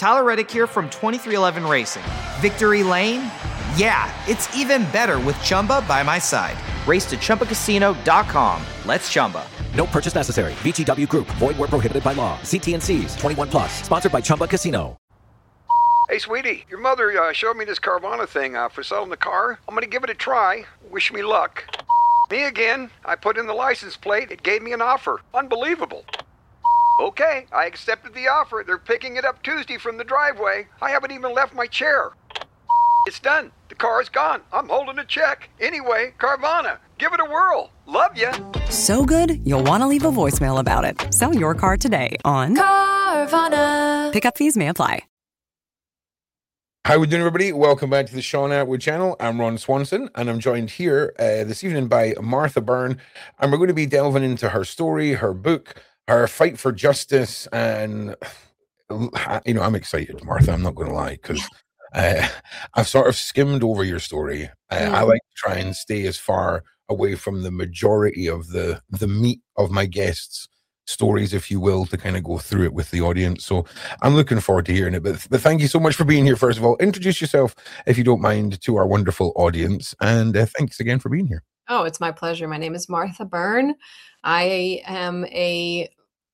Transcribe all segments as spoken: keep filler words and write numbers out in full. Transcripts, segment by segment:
Tyler Reddick here from twenty-three eleven Racing. Victory Lane? Yeah, it's even better with Chumba by my side. Race to Chumba Casino dot com. Let's Chumba. No purchase necessary. V G W Group. Void where prohibited by law. See T and C's. twenty-one plus. Sponsored by Chumba Casino. Hey, sweetie, your mother uh, showed me this Carvana thing uh, for selling the car. I'm going to give it a try. Wish me luck. Me again. I put in the license plate. It gave me an offer. Unbelievable. Okay, I accepted the offer. They're picking it up Tuesday from the driveway. I haven't even left my chair. It's done. The car is gone. I'm holding a check. Anyway, Carvana, give it a whirl. Love ya. So good, you'll want to leave a voicemail about it. Sell your car today on Carvana. Pickup fees may apply. How we doing, everybody? Welcome back to the Sean Atwood channel. I'm Ron Swanson, and I'm joined here uh, this evening by Martha Byrne, and we're going to be delving into her story, her book, her fight for justice, and you know, I'm excited, Martha. I'm not going to lie, because uh, I've sort of skimmed over your story. Uh, mm. I like to try and stay as far away from the majority of the the meat of my guests' stories, if you will, to kind of go through it with the audience. So I'm looking forward to hearing it. But, but thank you so much for being here. First of all, introduce yourself, if you don't mind, to our wonderful audience. And uh, thanks again for being here. Oh, it's my pleasure. My name is Martha Byrne. I am a,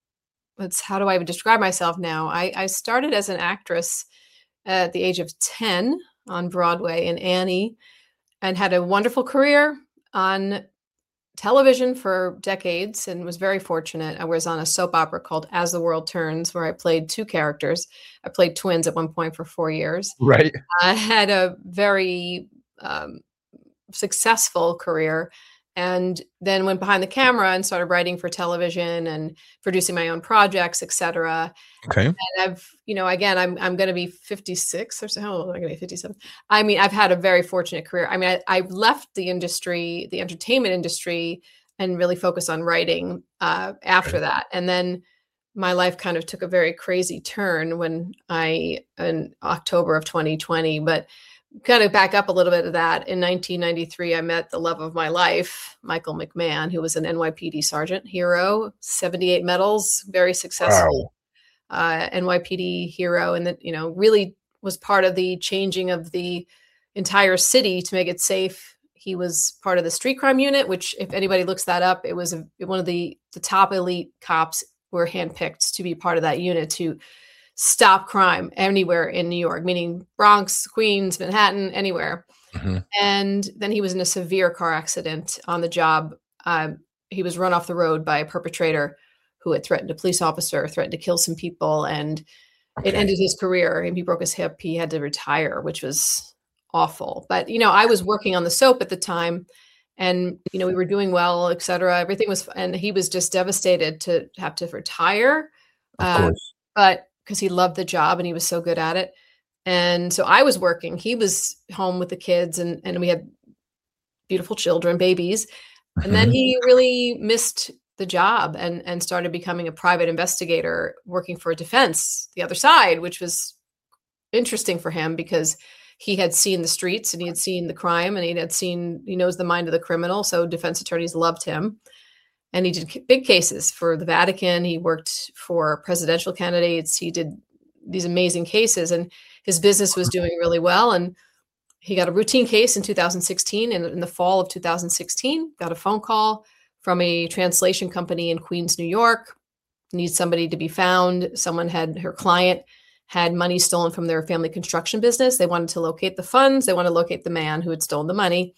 let's, how do I describe myself now? I, I started as an actress at the age of ten on Broadway in Annie, and had a wonderful career on television for decades, and was very fortunate. I was on a soap opera called As the World Turns, where I played two characters. I played twins at one point for four years. Right. I had a very um, successful career, and then went behind the camera and started writing for television and producing my own projects, et cetera. Okay. And I've, you know, again, I'm I'm going to be fifty-six or so. How old am I going to be? fifty-seven. I mean, I've had a very fortunate career. I mean, I, I left the industry, the entertainment industry, and really focused on writing uh, after okay. that. And then my life kind of took a very crazy turn when I, in October of twenty twenty, but kind of back up a little bit of that. In nineteen ninety-three, I met the love of my life, Michael McMahon, who was an N Y P D sergeant hero, seventy-eight medals, very successful. Wow. Uh, N Y P D hero, and that, you know, really was part of the changing of the entire city to make it safe. He was part of the street crime unit, which, if anybody looks that up, it was a, one of the, the top elite cops were handpicked to be part of that unit to stop crime anywhere in New York, meaning Bronx, Queens, Manhattan, anywhere. Mm-hmm. And then he was in a severe car accident on the job. Uh, he was run off the road by a perpetrator who had threatened a police officer, threatened to kill some people, and okay. it ended his career. And he broke his hip. He had to retire, which was awful. But, you know, I was working on the soap at the time, and, you know, we were doing well, et cetera. Everything was, and he was just devastated to have to retire. Of uh, course. But because he loved the job and he was so good at it. And so I was working. He was home with the kids, and, and we had beautiful children, babies. And then he really missed the job and, and started becoming a private investigator working for defense, the other side, which was interesting for him because he had seen the streets and he had seen the crime, and he had seen, he knows the mind of the criminal. So defense attorneys loved him. And he did big cases for the Vatican. He worked for presidential candidates. He did these amazing cases, and his business was doing really well. And he got a routine case in two thousand sixteen. And in the fall of two thousand sixteen, got a phone call from a translation company in Queens, New York. Needs somebody to be found. Someone had, her client had money stolen from their family construction business. They wanted to locate the funds. They wanted to locate the man who had stolen the money.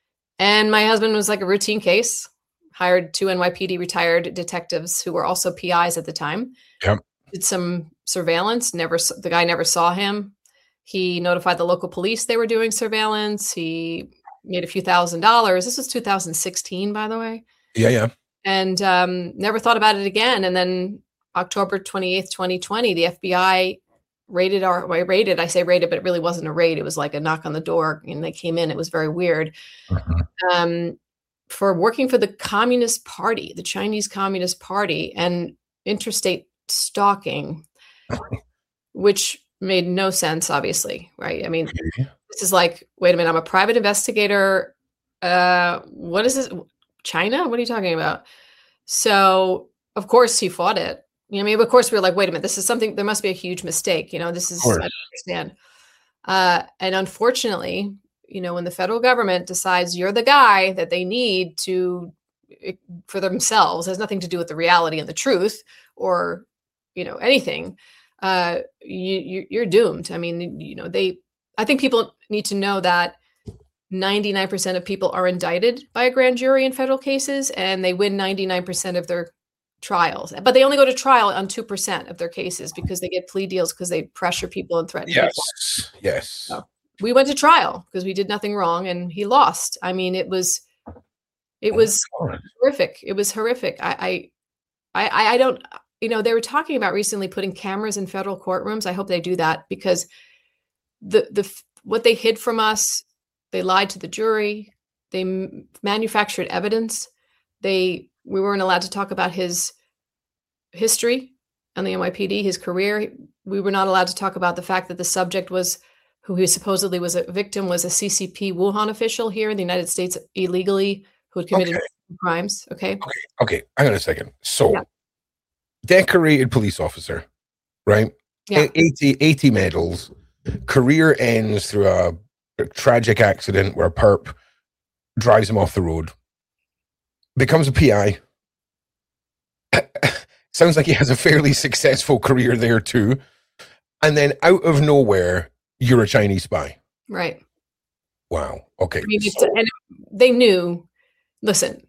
And my husband was like a routine case, hired two N Y P D retired detectives who were also P Is at the time. Yep. Did some surveillance. Never, the guy never saw him. He notified the local police they were doing surveillance. He made a few thousand dollars. This was two thousand sixteen, by the way. Yeah, yeah. And um, never thought about it again. And then October twenty-eighth, twenty twenty, the F B I raided our, well, raided, I say raided, but it really wasn't a raid. It was like a knock on the door, and they came in. It was very weird. Mm-hmm. Um, for working for the Communist Party, the Chinese Communist Party, and interstate stalking, which made no sense, obviously, right? I mean, okay. This is like, wait a minute, I'm a private investigator. Uh, what is this? China? What are you talking about? So, of course, he fought it. You know, I mean, of course, we were like, wait a minute, this is something, there must be a huge mistake. You know, this is, I don't understand. Uh, and unfortunately, you know, when the federal government decides you're the guy that they need to, for themselves, has nothing to do with the reality and the truth or, you know, anything, uh, you, you, you're doomed. I mean, you know, they, I think people need to know that ninety-nine percent of people are indicted by a grand jury in federal cases, and they win ninety-nine percent of their trials, but they only go to trial on two percent of their cases because they get plea deals because they pressure people and threaten yes. people. Yes. So we went to trial because we did nothing wrong and he lost. I mean, it was, it was oh horrific. It was horrific. I, I, I, I don't, you know, they were talking about recently putting cameras in federal courtrooms. I hope they do that because the, the, what they hid from us, they lied to the jury. They m- manufactured evidence. They, we weren't allowed to talk about his history on the N Y P D, his career. We were not allowed to talk about the fact that the subject was, who he supposedly was a victim, was a C C P Wuhan official here in the United States illegally who had committed okay. crimes. Okay. Okay. Okay. Hang on a second. So, yeah. decorated police officer, right? Yeah. eighty, eighty medals. Career ends through a, a tragic accident where a perp drives him off the road. Becomes a P I. Sounds like he has a fairly successful career there too. And then out of nowhere, you're a Chinese spy. Right. Wow. Okay. I mean, so, and they knew, listen,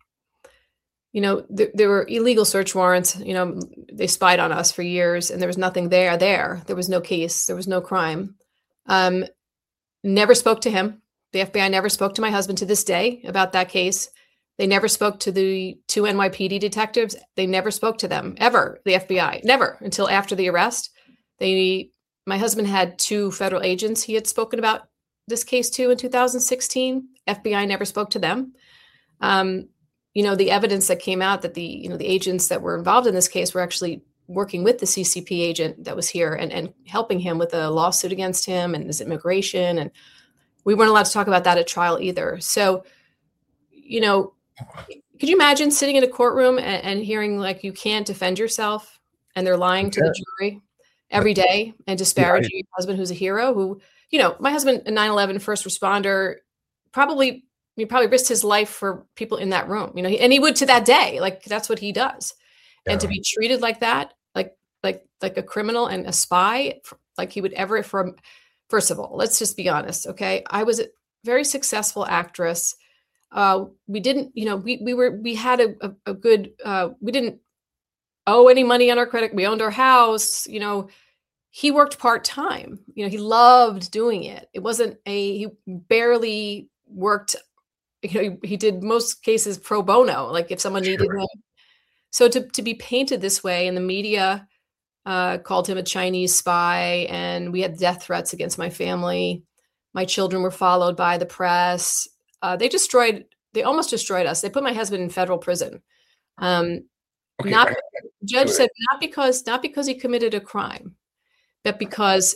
you know, th- there were illegal search warrants. You know, they spied on us for years and there was nothing there there. There was no case. There was no crime. Um, never spoke to him. The F B I never spoke to my husband to this day about that case. They never spoke to the two N Y P D detectives. They never spoke to them ever. The F B I never until after the arrest. They, my husband had two federal agents he had spoken about this case to in two thousand sixteen. F B I never spoke to them. Um, you know, the evidence that came out that the, you know, the agents that were involved in this case were actually working with the C C P agent that was here and, and helping him with a lawsuit against him and his immigration. And we weren't allowed to talk about that at trial either. So, you know, could you imagine sitting in a courtroom and, and hearing like you can't defend yourself and they're lying to yeah. the jury every day and disparaging yeah. your husband who's a hero who, you know, my husband, a nine eleven first responder, probably, he probably risked his life for people in that room, you know, and he would to that day, like that's what he does. Yeah. And to be treated like that, like, like, like a criminal and a spy, like he would ever from, first of all, let's just be honest. Okay. I was a very successful actress. Uh, we didn't, you know, we, we were, we had a, a, a good, uh, we didn't owe any money on our credit. We owned our house, you know, he worked part-time, you know, he loved doing it. It wasn't a, he barely worked, you know, he, he did most cases pro bono, like if someone sure. needed him. So to, to be painted this way and the media uh, called him a Chinese spy and we had death threats against my family. My children were followed by the press. Uh, they destroyed, they almost destroyed us. They put my husband in federal prison. Um, okay, not, I, the judge said not because, not because he committed a crime, but because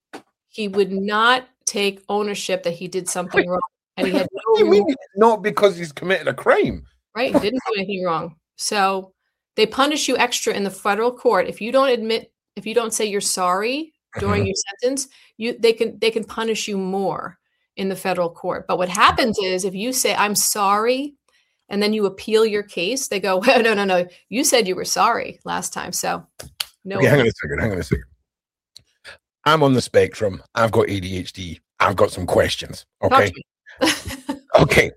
he would not take ownership that he did something wrong. And he had no what do you mean not because he's committed a crime? Right. He didn't do anything wrong. So they punish you extra in the federal court. If you don't admit, if you don't say you're sorry during mm-hmm. your sentence, you, they can, they can punish you more in the federal court. But what happens is if you say, I'm sorry, and then you appeal your case, they go, well, no, no, no, you said you were sorry last time. So no. Okay, hang on a second, hang on a second. I'm on the spectrum. I've got A D H D. I've got some questions. Okay. Okay.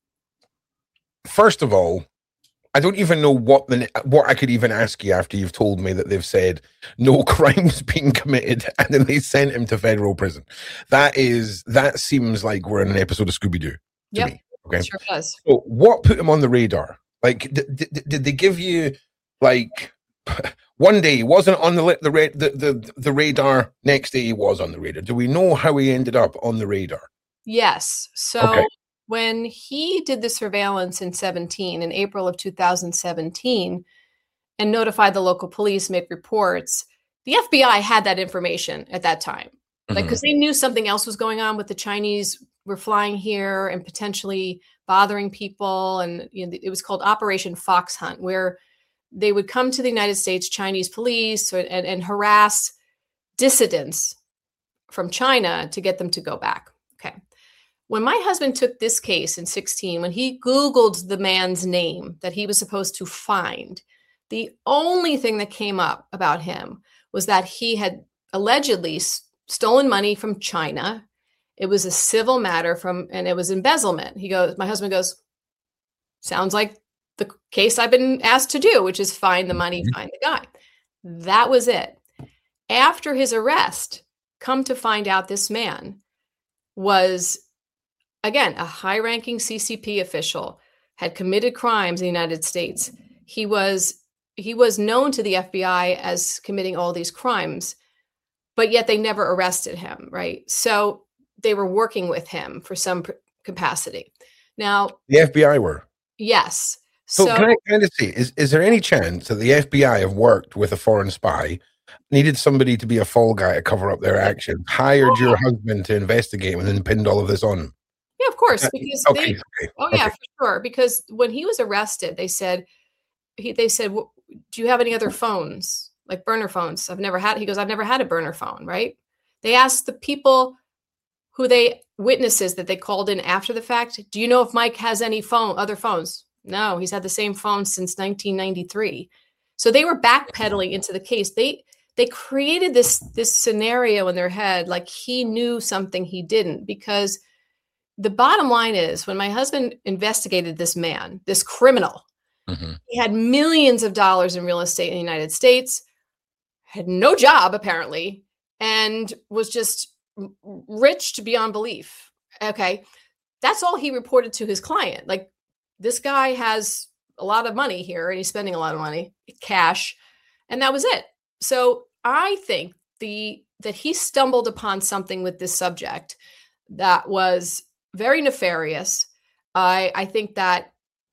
First of all, I don't even know what the what I could even ask you after you've told me that they've said no crimes being committed and then they sent him to federal prison. That is that seems like we're in an episode of Scooby-Doo to yep. me. Okay. Sure does. So what put him on the radar? Like did, did, did they give you like one day he wasn't on the the, the the the radar, next day he was on the radar? Do we know how he ended up on the radar? Yes. So okay. when he did the surveillance in seventeen, in April of two thousand seventeen, and notified the local police, made reports, the F B I had that information at that time. Mm-hmm. Like, because they knew something else was going on with the Chinese were flying here and potentially bothering people. And you know, it was called Operation Fox Hunt, where they would come to the United States, Chinese police, or, and, and harass dissidents from China to get them to go back. Okay. When my husband took this case in sixteen, when he Googled the man's name that he was supposed to find, the only thing that came up about him was that he had allegedly s- stolen money from China. It was a civil matter from, and it was embezzlement. He goes, my husband goes, sounds like the case I've been asked to do, which is find the money, find the guy. That was it. After his arrest, come to find out this man was, again, a high-ranking C C P official, had committed crimes in the United States. He was he was known to the F B I as committing all these crimes, but yet they never arrested him, right? So they were working with him for some p- capacity. Now, The F B I were. yes. So, So, can I kind of see, is, is there any chance that the F B I have worked with a foreign spy, needed somebody to be a fall guy to cover up their actions, hired your husband to investigate and then pinned all of this on? yeah, of course, Uh, because okay, they, okay, oh yeah, okay. for sure. Because when he was arrested, they said, he, they said, "W- do you have any other phones, like burner phones? I've never had, he goes, I've never had a burner phone, right? They asked the people who they, witnesses that they called in after the fact, do you know if Mike has any phone, other phones? No, he's had the same phone since nineteen ninety-three. So they were backpedaling into the case. They, they created this, this scenario in their head, like he knew something he didn't, because the bottom line is when my husband investigated this man, this criminal, Mhm. he had millions of dollars in real estate in the United States, had no job apparently, and was just r- rich to beyond belief. Okay. That's all he reported to his client. Like, this guy has a lot of money here and he's spending a lot of money, cash, and that was it. So I think the that he stumbled upon something with this subject that was very nefarious. I I think that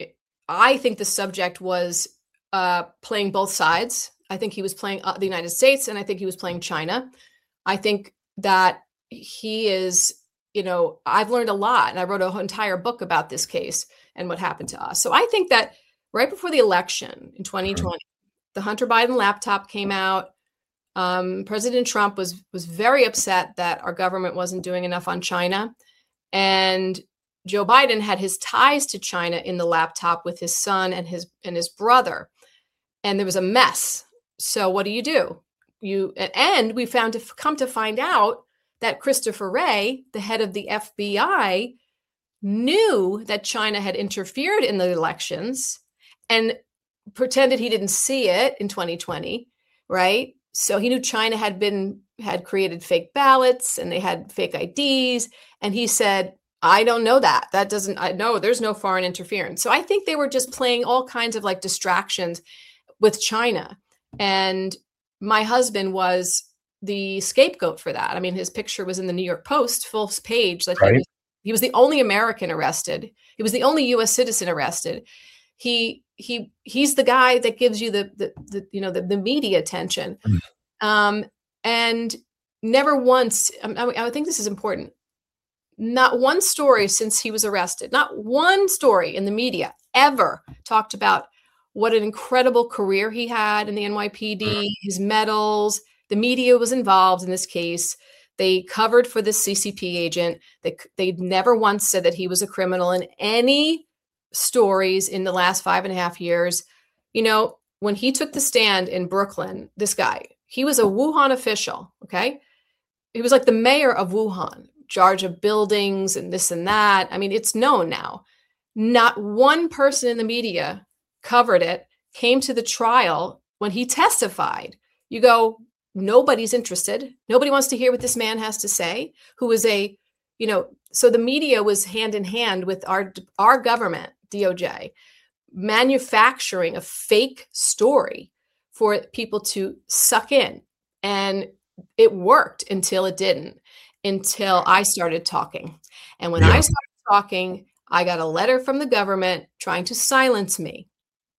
I think the subject was uh, playing both sides. I think he was playing uh, the United States, and I think he was playing China. I think that he is, you know, I've learned a lot, and I wrote an entire book about this case and what happened to us. So I think that right before the election in twenty twenty, the Hunter Biden laptop came out. Um, President Trump was was very upset that our government wasn't doing enough on China, and Joe Biden had his ties to China in the laptop with his son and his and his brother, and there was a mess. So what do you do? You and we found to come to find out that Christopher Wray, the head of the F B I, knew that China had interfered in the elections and pretended he didn't see it in twenty twenty, right? So he knew China had been had created fake ballots and they had fake I Ds, and he said, I don't know that. That doesn't, I know there's no foreign interference. So I think they were just playing all kinds of like distractions with China. And my husband was the scapegoat for that. I mean, his picture was in the New York Post, full page, that Right. he was, he was the only American arrested. He was the only U S citizen arrested. He, he, he's the guy that gives you the, the, the you know, the, the media attention. Mm. Um, and never once, I, I think this is important. Not one story since he was arrested, not one story in the media ever talked about what an incredible career he had in the N Y P D, his medals. The media was involved in this case. They covered for this C C P agent. They, they never once said that he was a criminal in any stories in the last five and a half years. You know, when he took the stand in Brooklyn, this guy, he was a Wuhan official, okay? He was like the mayor of Wuhan, charge of buildings and this and that. I mean, it's known now. Not one person in the media covered it, came to the trial when he testified. You go, nobody's interested. Nobody wants to hear what this man has to say, who is a, you know, so the media was hand in hand with our, our government, D O J, manufacturing a fake story for people to suck in. And it worked until it didn't. Until I started talking. And when Yeah. I started talking, I got a letter from the government trying to silence me.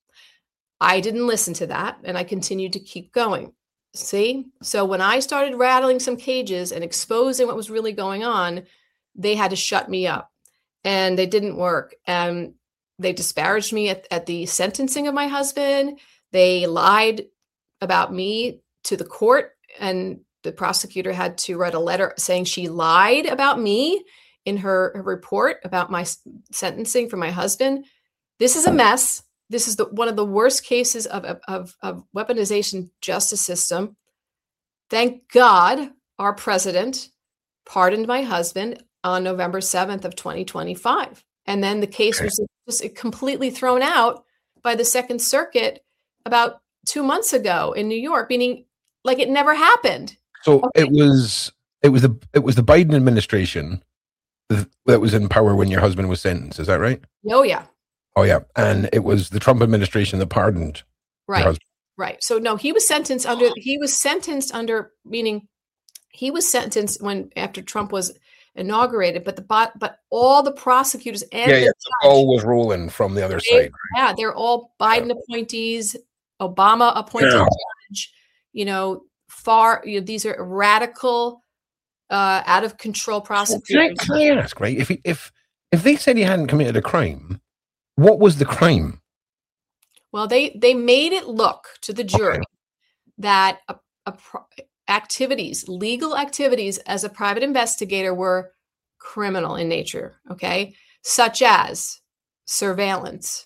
I didn't listen to that, and I continued to keep going. See? So when I started rattling some cages and exposing what was really going on, they had to shut me up, and they didn't work. And they disparaged me at, at the sentencing of my husband. They lied about me to the court, and the prosecutor had to write a letter saying she lied about me in her, her report about my sentencing for my husband. This is a mess. This is the, one of the worst cases of, of, of weaponization justice system. Thank God our president pardoned my husband on November seventh of twenty twenty-five. And then the case was just completely thrown out by the Second Circuit about two months ago in New York, meaning like it never happened. So okay. it was it was the it was the Biden administration that was in power when your husband was sentenced. Is that right? Oh yeah. Oh yeah, and it was the Trump administration that pardoned right. your husband. Right. So no, he was sentenced under. He was sentenced under, meaning he was sentenced when after Trump was inaugurated. But the but but all the prosecutors and yeah, the yeah, judge, all was rolling from the other they, side. Yeah, they're all Biden yeah. appointees, Obama appointed yeah. judge. You know, far. You know, these are radical, uh, out of control prosecutors. Can I, can I ask, right? If he, if if they said he hadn't committed a crime, what was the crime? Well, they they made it look to the jury okay. that a, a pro- activities, legal activities as a private investigator were criminal in nature, okay? Such as surveillance.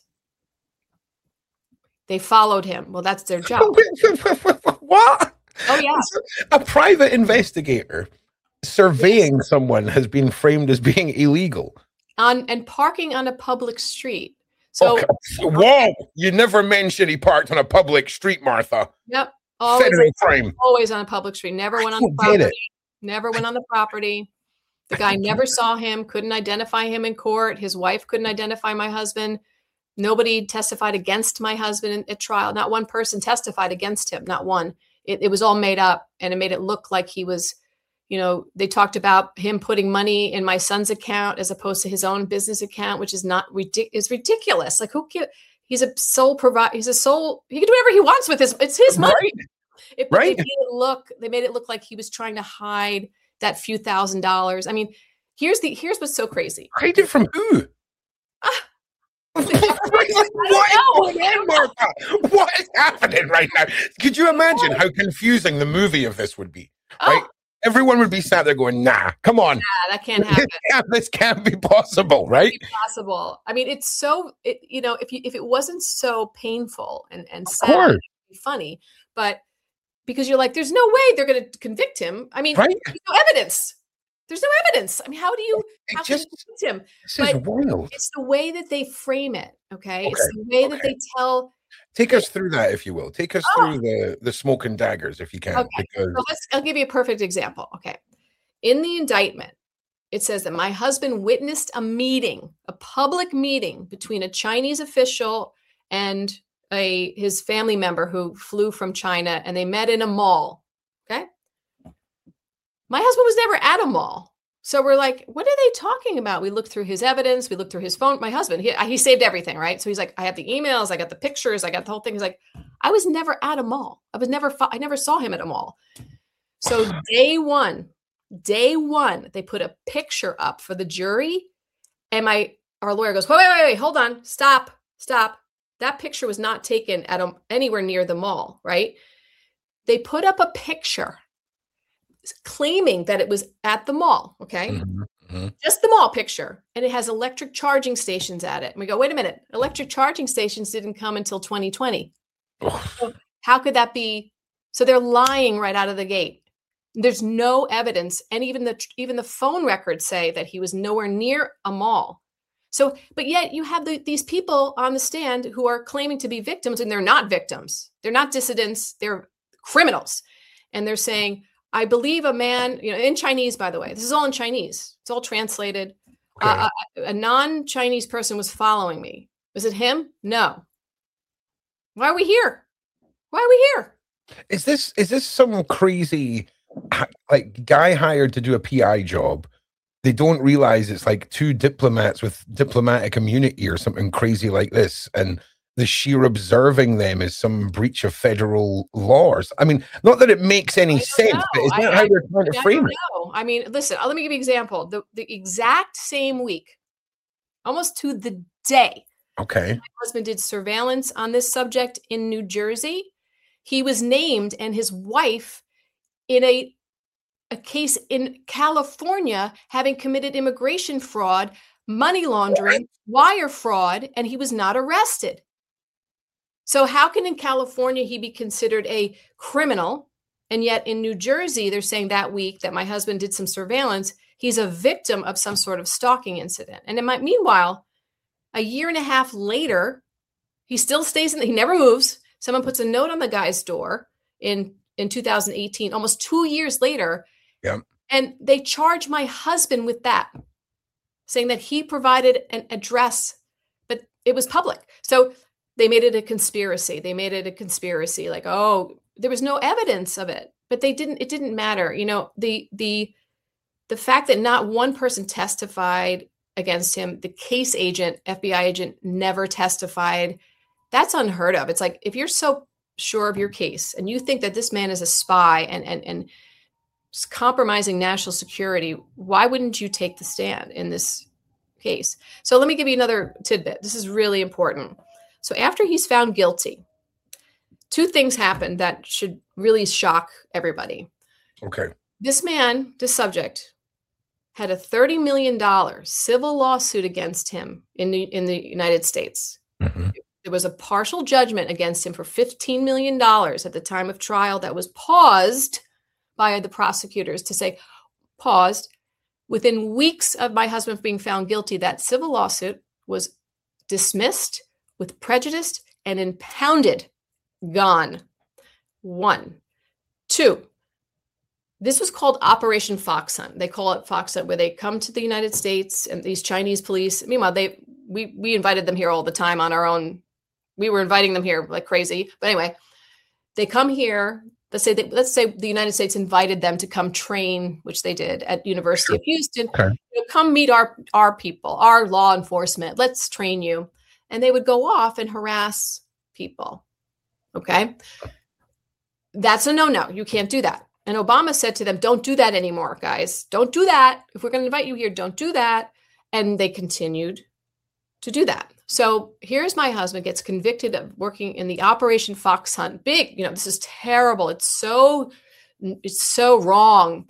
They followed him. Well, that's their job. What? Oh, yeah. A private investigator surveying yes. someone has been framed as being illegal. On and parking on a public street. So, okay. Whoa! You never mentioned he parked on a public street, Martha. Yep. Always, Federal crime. Always on a public street. Never went on the property. Never went on the property. The guy never saw him, couldn't identify him in court. His wife couldn't identify my husband. Nobody testified against my husband at trial. Not one person testified against him. Not one. It, it was all made up, and it made it look like he was, you know, they talked about him putting money in my son's account as opposed to his own business account, which is not ridic- is ridiculous. Like who can, he's a sole provider. He's a sole, he can do whatever he wants with his, it's his money. Right. It, right. They made it look, they made it look like he was trying to hide that few thousand dollars. I mean, here's the, here's what's so crazy. Hide it from who? Ah, what is going on, Martha? What is happening right now? Could you imagine how confusing the movie of this would be? Right? Oh. Everyone would be sat there going, nah, come on. Nah, that can't happen. yeah, this can't be possible, right? Can't be possible. I mean, it's so, it, you know, if you if it wasn't so painful and, and sad, course. It'd be funny, but because you're like, there's no way they're going to convict him. I mean, right? There's no evidence. There's no evidence. I mean, how do you, how just, can you convict him? This but is wild. It's the way that they frame it, okay? okay. It's the way okay. that they tell. Take us through that, if you will. Take us oh. through the, the smoke and daggers, if you can. Okay. Because... So let's, I'll give you a perfect example. Okay. In the indictment, it says that my husband witnessed a meeting, a public meeting between a Chinese official and a his family member who flew from China, and they met in a mall. Okay. My husband was never at a mall. So we're like, what are they talking about? We looked through his evidence. We looked through his phone. My husband, he, he saved everything, right? So he's like, I have the emails. I got the pictures. I got the whole thing. He's like, I was never at a mall. I was never, I never saw him at a mall. So day one, day one, they put a picture up for the jury. And my, our lawyer goes, wait, wait, wait, wait, hold on. Stop, stop. That picture was not taken at a, anywhere near the mall, right? They put up a picture claiming that it was at the mall, okay? Mm-hmm, mm-hmm. Just the mall picture. And it has electric charging stations at it. And we go, wait a minute, electric charging stations didn't come until twenty twenty. So how could that be? So they're lying right out of the gate. There's no evidence. And even the even the phone records say that he was nowhere near a mall. So, but yet you have the, these people on the stand who are claiming to be victims, and they're not victims. They're not dissidents. They're criminals. And they're saying, I believe a man, you know, in Chinese, by the way, this is all in Chinese. It's all translated. Okay. Uh, a, a non-Chinese person was following me. Was it him? No. Why are we here? Why are we here? Is this, is this some crazy, like, guy hired to do a P I job? They don't realize it's like two diplomats with diplomatic immunity or something crazy like this. And the sheer observing them is some breach of federal laws. I mean, not that it makes any sense, know. but is that I, how they're trying I, to frame it? Know. I mean, listen, let me give you an example. The, the exact same week, almost to the day, Okay. My husband did surveillance on this subject in New Jersey. He was named, and his wife, in a, a case in California, having committed immigration fraud, money laundering, wire fraud, and he was not arrested. So how can in California he be considered a criminal? And yet in New Jersey, they're saying that week that my husband did some surveillance, he's a victim of some sort of stalking incident. And it might, meanwhile, a year and a half later, he still stays in, the, he never moves. Someone puts a note on the guy's door in, in two thousand eighteen, almost two years later. Yeah. And they charge my husband with that, saying that he provided an address, but it was public. So they made it a conspiracy. They made it a conspiracy. Like, oh, there was no evidence of it, but they didn't, it didn't matter. You know, the, the, the fact that not one person testified against him, the case agent, F B I agent, never testified. That's unheard of. It's like, if you're so sure of your case and you think that this man is a spy and, and, and compromising national security, why wouldn't you take the stand in this case? So let me give you another tidbit. This is really important. So after he's found guilty, two things happened that should really shock everybody. Okay. This man, this subject, had a thirty million dollars civil lawsuit against him in the, in the United States. Mm-hmm. There was a partial judgment against him for fifteen million dollars at the time of trial that was paused by the prosecutors to say, paused. Within weeks of my husband being found guilty, that civil lawsuit was dismissed with prejudice and impounded, gone. One. Two, this was called Operation Fox Hunt. They call it Fox Hunt, where they come to the United States and these Chinese police. Meanwhile, they we we invited them here all the time on our own. We were inviting them here like crazy. But anyway, they come here. Let's say they, let's say the United States invited them to come train, which they did at University of Houston. Okay. You know, come meet our our people, our law enforcement. Let's train you. And they would go off and harass people. Okay. That's a no-no. You can't do that. And Obama said to them, don't do that anymore, guys. Don't do that. If we're going to invite you here, don't do that. And they continued to do that. So here's my husband gets convicted of working in the Operation Fox Hunt. Big, you know, this is terrible. It's so, it's so wrong.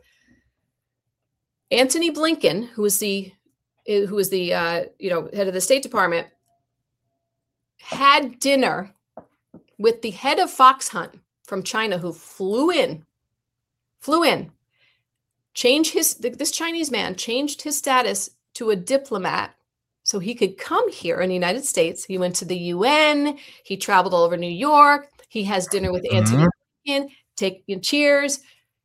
Antony Blinken, who was the, who was the, uh, you know, head of the State Department, had dinner with the head of Fox Hunt from China, who flew in, flew in, changed his, this Chinese man changed his status to a diplomat so he could come here in the United States. He went to the U N, he traveled all over New York, he has dinner with Antony Blinken, take you know, cheers.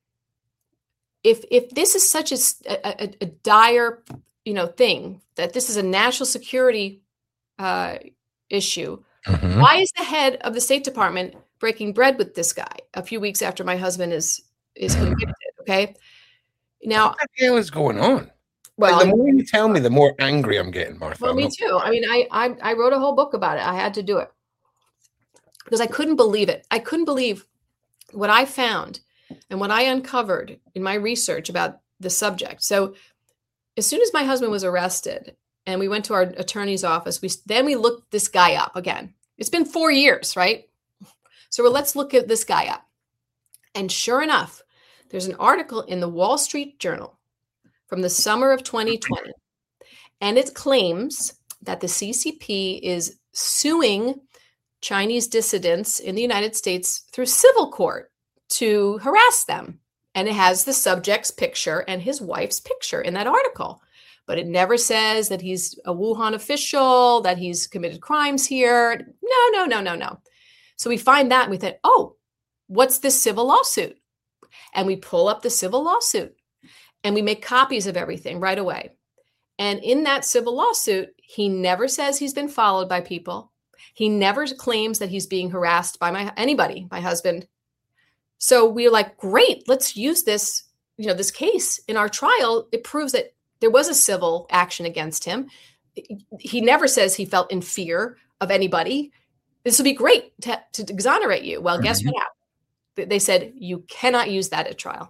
If if this is such a, a, a dire, you know, thing, that this is a national security uh, issue, mm-hmm. why is the head of the State Department breaking bread with this guy a few weeks after my husband is is convicted? Okay, now what the hell is going on? Well, like, the more you tell me, the more angry I'm getting, Martha. Well, me too. I mean, I, I I wrote a whole book about it. I had to do it because I couldn't believe it. I couldn't believe what I found and what I uncovered in my research about the subject. So as soon as my husband was arrested and we went to our attorney's office, we then we looked this guy up again. It's been four years, right? So well, let's look at this guy up. And sure enough, there's an article in the Wall Street Journal from the summer of twenty twenty. And it claims that the C C P is suing Chinese dissidents in the United States through civil court to harass them. And it has the subject's picture and his wife's picture in that article. But it never says that he's a Wuhan official, that he's committed crimes here. No, no, no, no, no. So we find that and we think, oh, what's this civil lawsuit? And we pull up the civil lawsuit and we make copies of everything right away. And in that civil lawsuit, he never says he's been followed by people. He never claims that he's being harassed by my anybody, my husband. So we're like, great, let's use this, you know, this case in our trial. It proves that there was a civil action against him. He never says he felt in fear of anybody. This would be great to, to exonerate you. Well, mm-hmm. Guess what happened? They said, you cannot use that at trial.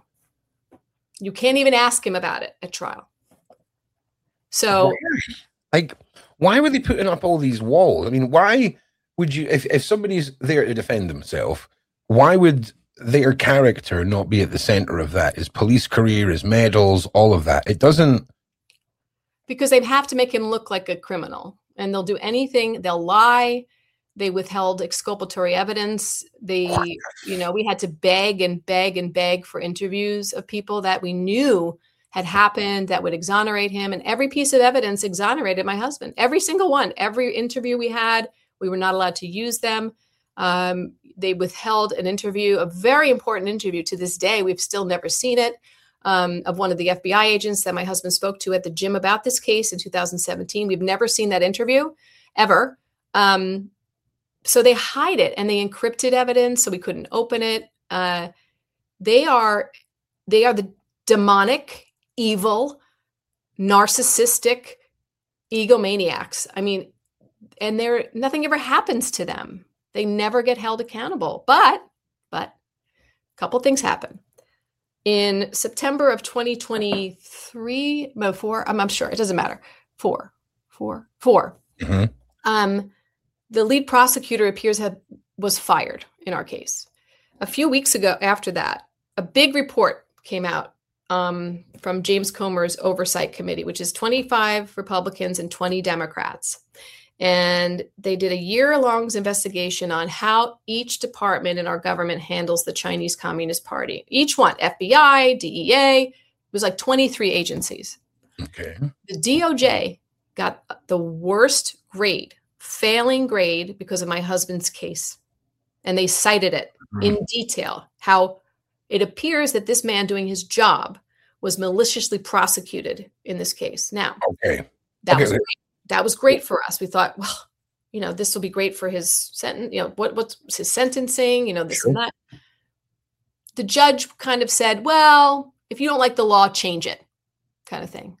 You can't even ask him about it at trial. So like, why were they putting up all these walls? I mean, why would you, if, if somebody's there to defend themselves, why would their character not be at the center of that? His police career, his medals, all of that. It doesn't. Because they have to make him look like a criminal, and they'll do anything. They'll lie. They withheld exculpatory evidence. They, you know, we had to beg and beg and beg for interviews of people that we knew had happened that would exonerate him. And every piece of evidence exonerated my husband. Every single one. Every interview we had, we were not allowed to use them. Um, they withheld an interview, a very important interview to this day. We've still never seen it, um, of one of the F B I agents that my husband spoke to at the gym about this case in two thousand seventeen. We've never seen that interview ever. Um, so they hide it, and they encrypted evidence so we couldn't open it. Uh, they are, they are the demonic, evil, narcissistic egomaniacs. I mean, and they're, nothing ever happens to them. They never get held accountable. But, but a couple things happen. In September of twenty twenty-three, no, four, I'm, I'm sure, it doesn't matter. Four, four, four. Mm-hmm. Um, the lead prosecutor appears have was fired in our case. A few weeks ago after that, a big report came out um, from James Comer's Oversight Committee, which is twenty-five Republicans and twenty Democrats. And they did a year-long investigation on how each department in our government handles the Chinese Communist Party. Each one, F B I, D E A, it was like twenty-three agencies. Okay. The D O J got the worst grade, failing grade, because of my husband's case. And they cited it mm-hmm. in detail, how it appears that this man doing his job was maliciously prosecuted in this case. Now, okay. that okay. was great. That was great for us. We thought, well, you know, this will be great for his sentence. You know, what what's his sentencing? You know, this sure. and that. The judge kind of said, well, if you don't like the law, change it, kind of thing.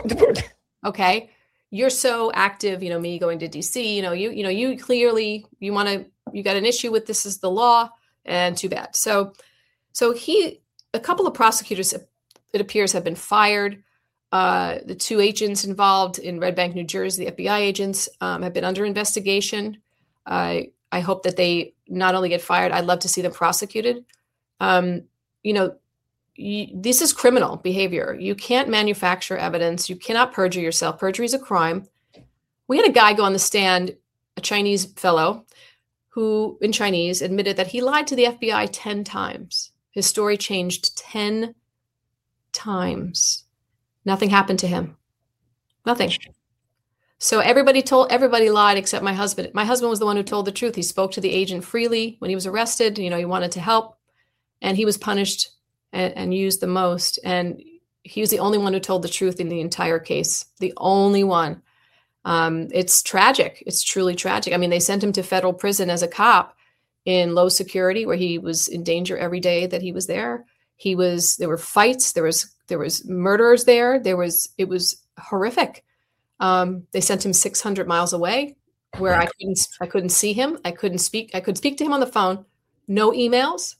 Okay, you're so active. You know, me going to D C. You know, you you know, you clearly you want to. You got an issue with this is the law, and too bad. So, so he, a couple of prosecutors, it appears, have been fired. Uh, the two agents involved in Red Bank, New Jersey, the F B I agents, um, have been under investigation. Uh, I hope that they not only get fired, I'd love to see them prosecuted. Um, you know, you, this is criminal behavior. You can't manufacture evidence. You cannot perjure yourself. Perjury is a crime. We had a guy go on the stand, a Chinese fellow, who in Chinese admitted that he lied to the F B I ten times. His story changed ten times. Nothing happened to him. Nothing. So everybody told, everybody lied except my husband. My husband was the one who told the truth. He spoke to the agent freely when he was arrested. You know, he wanted to help, and he was punished and, and used the most. And he was the only one who told the truth in the entire case. The only one. Um, it's tragic. It's truly tragic. I mean, they sent him to federal prison as a cop in low security, where he was in danger every day that he was there. He was, there were fights. There was, there was murderers there. There was, it was horrific. Um, they sent him six hundred miles away, where I couldn't, I couldn't see him. I couldn't speak. I could speak to him on the phone. No emails.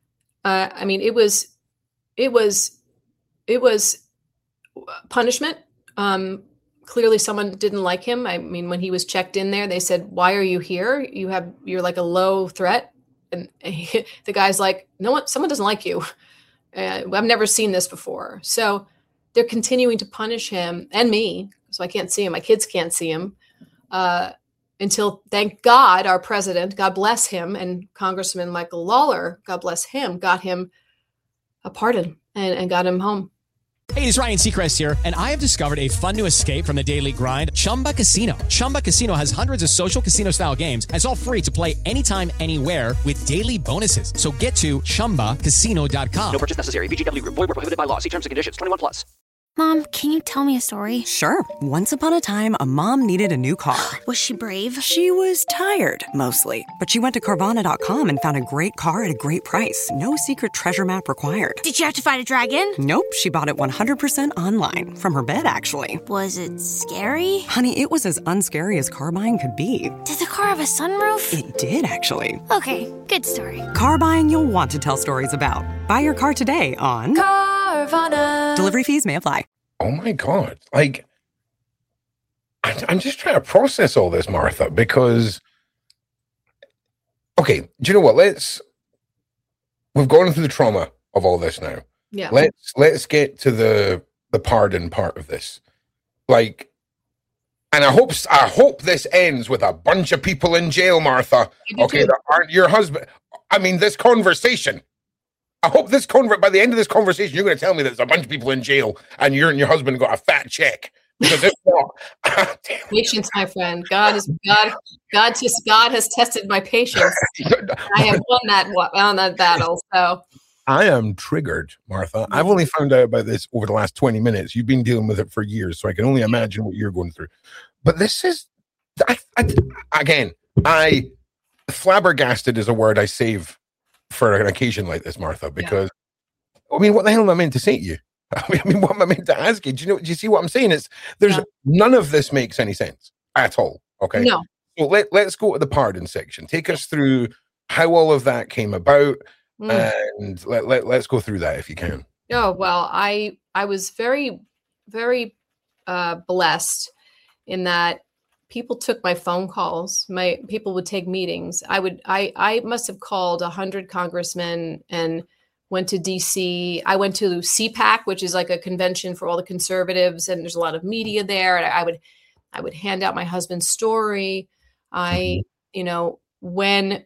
Uh, I mean, it was, it was, it was punishment. Um, clearly someone didn't like him. I mean, when he was checked in there, they said, "Why are you here? You have, you're like a low threat." And he, the guy's like, "No one, someone doesn't like you. Uh, I've never seen this before." So they're continuing to punish him and me. So I can't see him. My kids can't see him uh, until, thank God, our president, God bless him, and Congressman Michael Lawler, God bless him, got him a pardon and, and got him home. Hey, it's Ryan Seacrest here, and I have discovered a fun new escape from the daily grind, Chumba Casino. Chumba Casino has hundreds of social casino-style games, and it's all free to play anytime, anywhere with daily bonuses. So get to chumba casino dot com. No purchase necessary. V G W Group. Void where prohibited by law. See terms and conditions. twenty-one plus. Mom, can you tell me a story? Sure. Once upon a time, a mom needed a new car. Was she brave? She was tired, mostly. But she went to Carvana dot com and found a great car at a great price. No secret treasure map required. Did she have to fight a dragon? Nope. She bought it one hundred percent online. From her bed, actually. Was it scary? Honey, it was as unscary as car buying could be. Did the car have a sunroof? It did, actually. Okay, good story. Car buying you'll want to tell stories about. Buy your car today on Carvana. Delivery fees may apply. Oh my God. Like, I, I'm just trying to process all this, Martha, because, okay, do you know what? Let's, we've gone through the trauma of all this now. Yeah. Let's, let's get to the, the pardon part of this. Like, and I hope, I hope this ends with a bunch of people in jail, Martha. Okay, too. that aren't your husband. I mean, this conversation. I hope this convert by the end of this conversation, you're going to tell me that there's a bunch of people in jail and you and your husband got a fat check. Because if not, patience, my friend. God is God. God just God has tested my patience. I have won that won that battle. So I am triggered, Martha. I've only found out about this over the last twenty minutes. You've been dealing with it for years, so I can only imagine what you're going through. But this is, I, I, again, I flabbergasted is a word I save for an occasion like this, Martha. Because yeah. I mean, what the hell am I meant to say to you? I mean, what am I meant to ask you? Do you know? Do you see what I'm saying? It's there's yeah. none of this makes any sense at all. Okay, no. So let let's go to the pardon section. Take us through how all of that came about, mm. and let, let let's go through that if you can. Oh well, I I was very very uh, blessed in that people took my phone calls. My people would take meetings. I would I I must have called a hundred congressmen and went to D C. I went to C PAC, which is like a convention for all the conservatives, and there's a lot of media there. And I would, I would hand out my husband's story. I, you know, when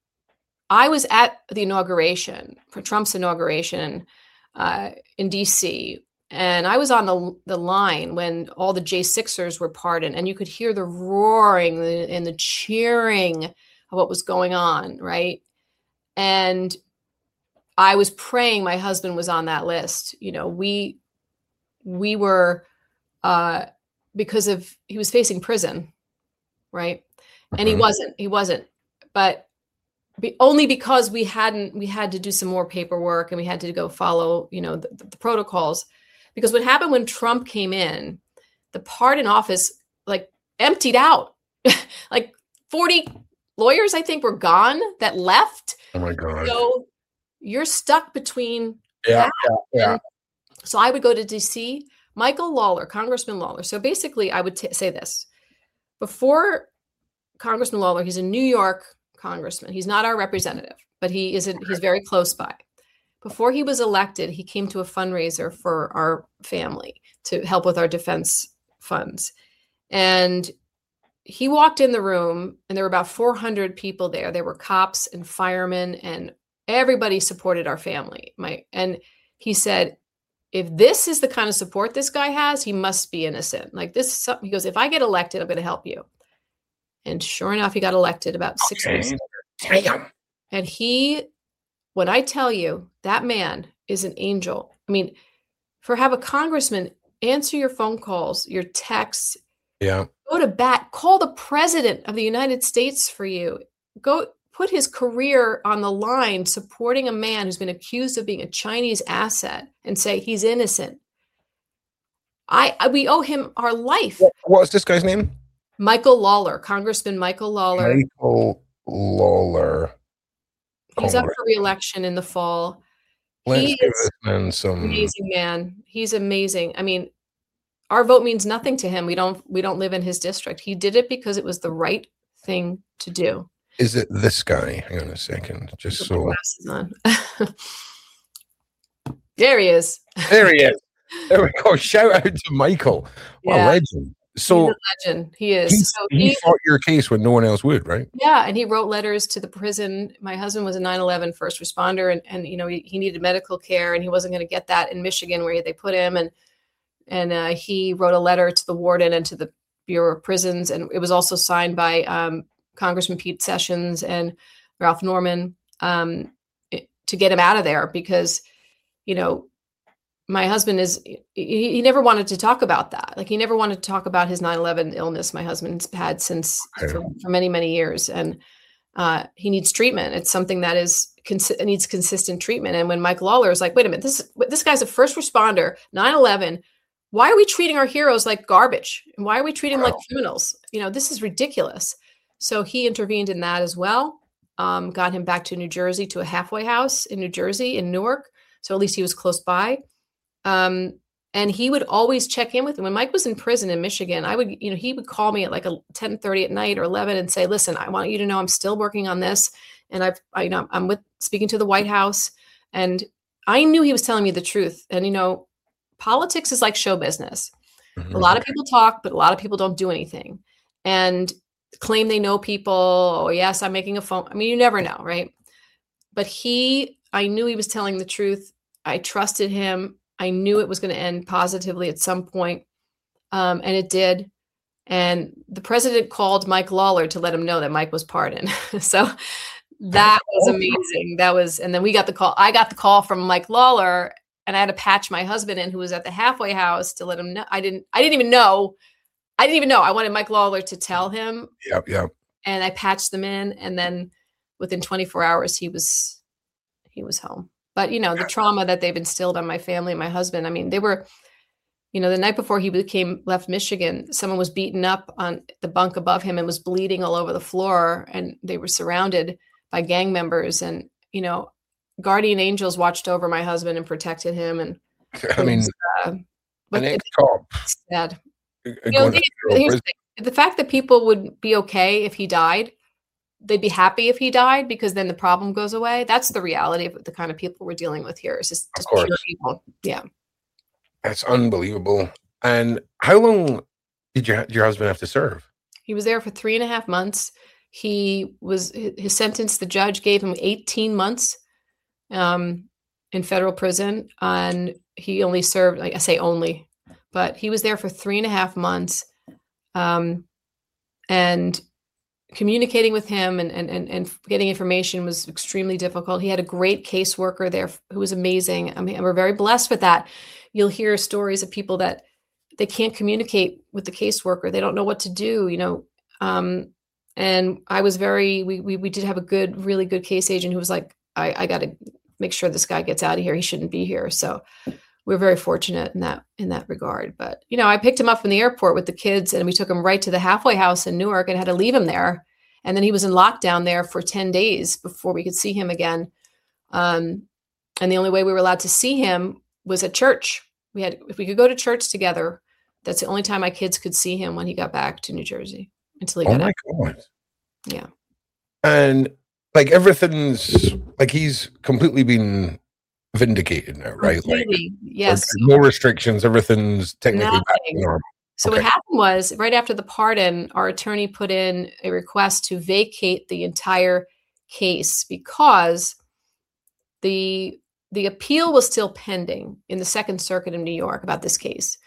I was at the inauguration for Trump's inauguration uh, in D C, and I was on the the line when all the J sixers were pardoned, and you could hear the roaring and the cheering of what was going on, right? And I was praying my husband was on that list. You know, we, we were, uh, because of, he was facing prison, right? And mm-hmm. he wasn't, he wasn't, but be, only because we hadn't, we had to do some more paperwork and we had to go follow, you know, the, the protocols, because what happened when Trump came in, the pardon office like emptied out, like forty lawyers, I think, were gone that left. Oh my God. So you're stuck between yeah, yeah, yeah. So I would go to D C. Michael Lawler, Congressman Lawler. So basically, I would t- say this. Before Congressman Lawler, he's a New York congressman. He's not our representative, but he isn't. He's very close by. Before he was elected, he came to a fundraiser for our family to help with our defense funds. And he walked in the room, and there were about four hundred people there. There were cops and firemen, and everybody supported our family. My and he said, if this is the kind of support this guy has, he must be innocent. Like this is something, he goes, if I get elected, I'm going to help you. And sure enough, he got elected about six okay. weeks. Damn. And he, when I tell you that man is an angel, I mean, for have a congressman answer your phone calls, your texts, yeah, go to bat, call the president of the United States for you, go put his career on the line supporting a man who's been accused of being a Chinese asset and say he's innocent. I, I we owe him our life. What, what's this guy's name? Michael Lawler, Congressman Michael Lawler. Michael Lawler. He's up for re-election in the fall. Let's he give is this man some amazing man. He's amazing. I mean, our vote means nothing to him. We don't we don't live in his district. He did it because it was the right thing to do. Is it this guy? Hang on a second. Just Put so. glasses on. There he is. There he is. There we go. Shout out to Michael. What Yeah. a legend. So He's a legend. He is. he, So he fought your case when no one else would, right? Yeah, and he wrote letters to the prison. My husband was a nine eleven first responder, and, and you know he, he needed medical care, and he wasn't going to get that in Michigan where they put him. And and uh, he wrote a letter to the warden and to the Bureau of Prisons, and it was also signed by um, Congressman Pete Sessions and Ralph Norman um, it, to get him out of there because, you know, my husband is, he, he never wanted to talk about that. Like he never wanted to talk about his nine eleven illness my husband's had since for, for many, many years. And uh, he needs treatment. It's something that is cons- needs consistent treatment. And when Mike Lawler is like, wait a minute, this, this guy's a first responder, nine eleven. Why are we treating our heroes like garbage? And why are we treating them like criminals? You know, this is ridiculous. So he intervened in that as well. Um, got him back to New Jersey, to a halfway house in New Jersey, in Newark. So at least he was close by. Um, And he would always check in with him. When Mike was in prison in Michigan, I would, you know, he would call me at like a ten thirty at night or eleven and say, listen, I want you to know I'm still working on this. And I've, I, you know, I'm with speaking to the White House. And I knew he was telling me the truth. And, you know, politics is like show business. Mm-hmm. A lot of people talk, but a lot of people don't do anything and claim they know people. Oh, yes, I'm making a phone. I mean, you never know, right? But he, I knew he was telling the truth. I trusted him. I knew it was going to end positively at some point, um, and it did. And the president called Mike Lawler to let him know that Mike was pardoned. So that was amazing. That was, and then we got the call. I got the call from Mike Lawler, and I had to patch my husband in, who was at the halfway house, to let him know. I didn't, I didn't even know. I didn't even know. I wanted Mike Lawler to tell him. Yep, yep. And I patched them in, and then within twenty-four hours, he was, he was home. But, you know, the trauma that they've instilled on my family and my husband, I mean, they were, you know, the night before he became left Michigan, someone was beaten up on the bunk above him and was bleeding all over the floor. And they were surrounded by gang members. And, you know, guardian angels watched over my husband and protected him. And I mean, was, uh, but an ex-cop. Sad. You know, the, here's the, thing. The fact that people would be okay if he died, they'd be happy if he died, because then the problem goes away. That's the reality of the kind of people we're dealing with here. It's just, just pure people. Yeah. That's unbelievable. And how long did your, your husband have to serve? He was there for three and a half months. He was, his sentence, the judge gave him eighteen months um, in federal prison. And he only served, like I say only, but he was there for three and a half months. Um, and communicating with him and, and, and, and getting information was extremely difficult. He had a great caseworker there who was amazing. I mean, we're very blessed with that. You'll hear stories of people that they can't communicate with the caseworker. They don't know what to do, you know? Um, and I was very, we, we, we did have a good, really good case agent who was like, I, I got to make sure this guy gets out of here. He shouldn't be here. So we're very fortunate in that, in that regard. But, you know, I picked him up from the airport with the kids and we took him right to the halfway house in Newark and had to leave him there. And then he was in lockdown there for ten days before we could see him again. Um, and the only way we were allowed to see him was at church. We had, if we could go to church together, that's the only time my kids could see him when he got back to New Jersey until he oh got my out. God. Yeah. And like everything's like, he's completely been vindicated now, right? Completely. Like, yes. no restrictions. Everything's technically back to Nothing. normal. So Okay. what happened was, right after the pardon, our attorney put in a request to vacate the entire case because the the appeal was still pending in the Second Circuit in New York about this case.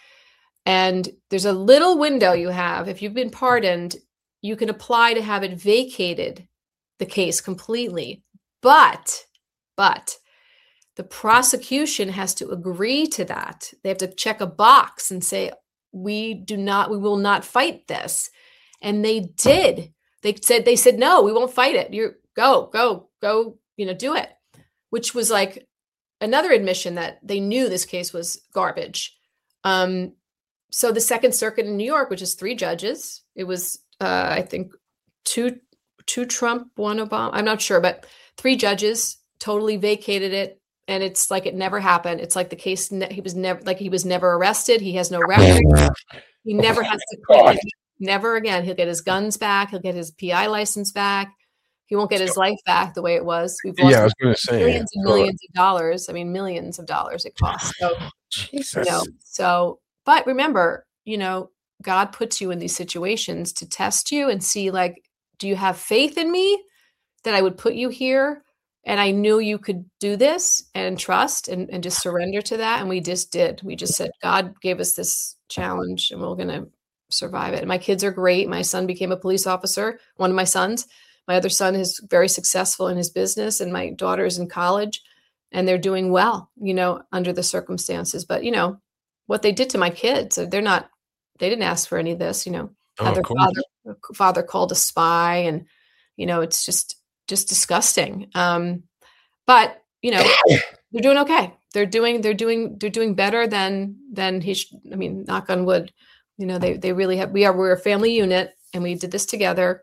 And there's a little window you have. If you've been pardoned, you can apply to have it vacated, the case completely. But, but the prosecution has to agree to that. They have to check a box and say, we do not, we will not fight this. And they did. They said, they said, no, we won't fight it. You go, go, go, you know, do it. Which was like another admission that they knew this case was garbage. Um, so the Second Circuit in New York, which is three judges, it was, uh, I think two, two Trump, one Obama, I'm not sure, but three judges totally vacated it. And it's like it never happened. It's like the case, ne- he was never, like he was never arrested. He has no record. He never has to God. never again. He'll get his guns back. He'll get his P I license back. He won't get his life back the way it was. We've lost Yeah, I was going to say. millions and God. millions of dollars. I mean, millions of dollars it costs. So, Jesus. you know, so, but remember, you know, God puts you in these situations to test you and see, like, do you have faith in me that I would put you here? And I knew you could do this and trust and, and just surrender to that. And we just did. We just said, God gave us this challenge and we're going to survive it. And my kids are great. My son became a police officer, one of my sons. My other son is very successful in his business and my daughter is in college and they're doing well, you know, under the circumstances. But, you know, what they did to my kids, they're not, they didn't ask for any of this, you know, Oh, had their of course. father, father called a spy and, you know, it's just, just disgusting. Um, but you know, they're doing okay. They're doing, they're doing, they're doing better than, than he should. I mean, knock on wood, you know, they, they really have, we are, we're a family unit and we did this together.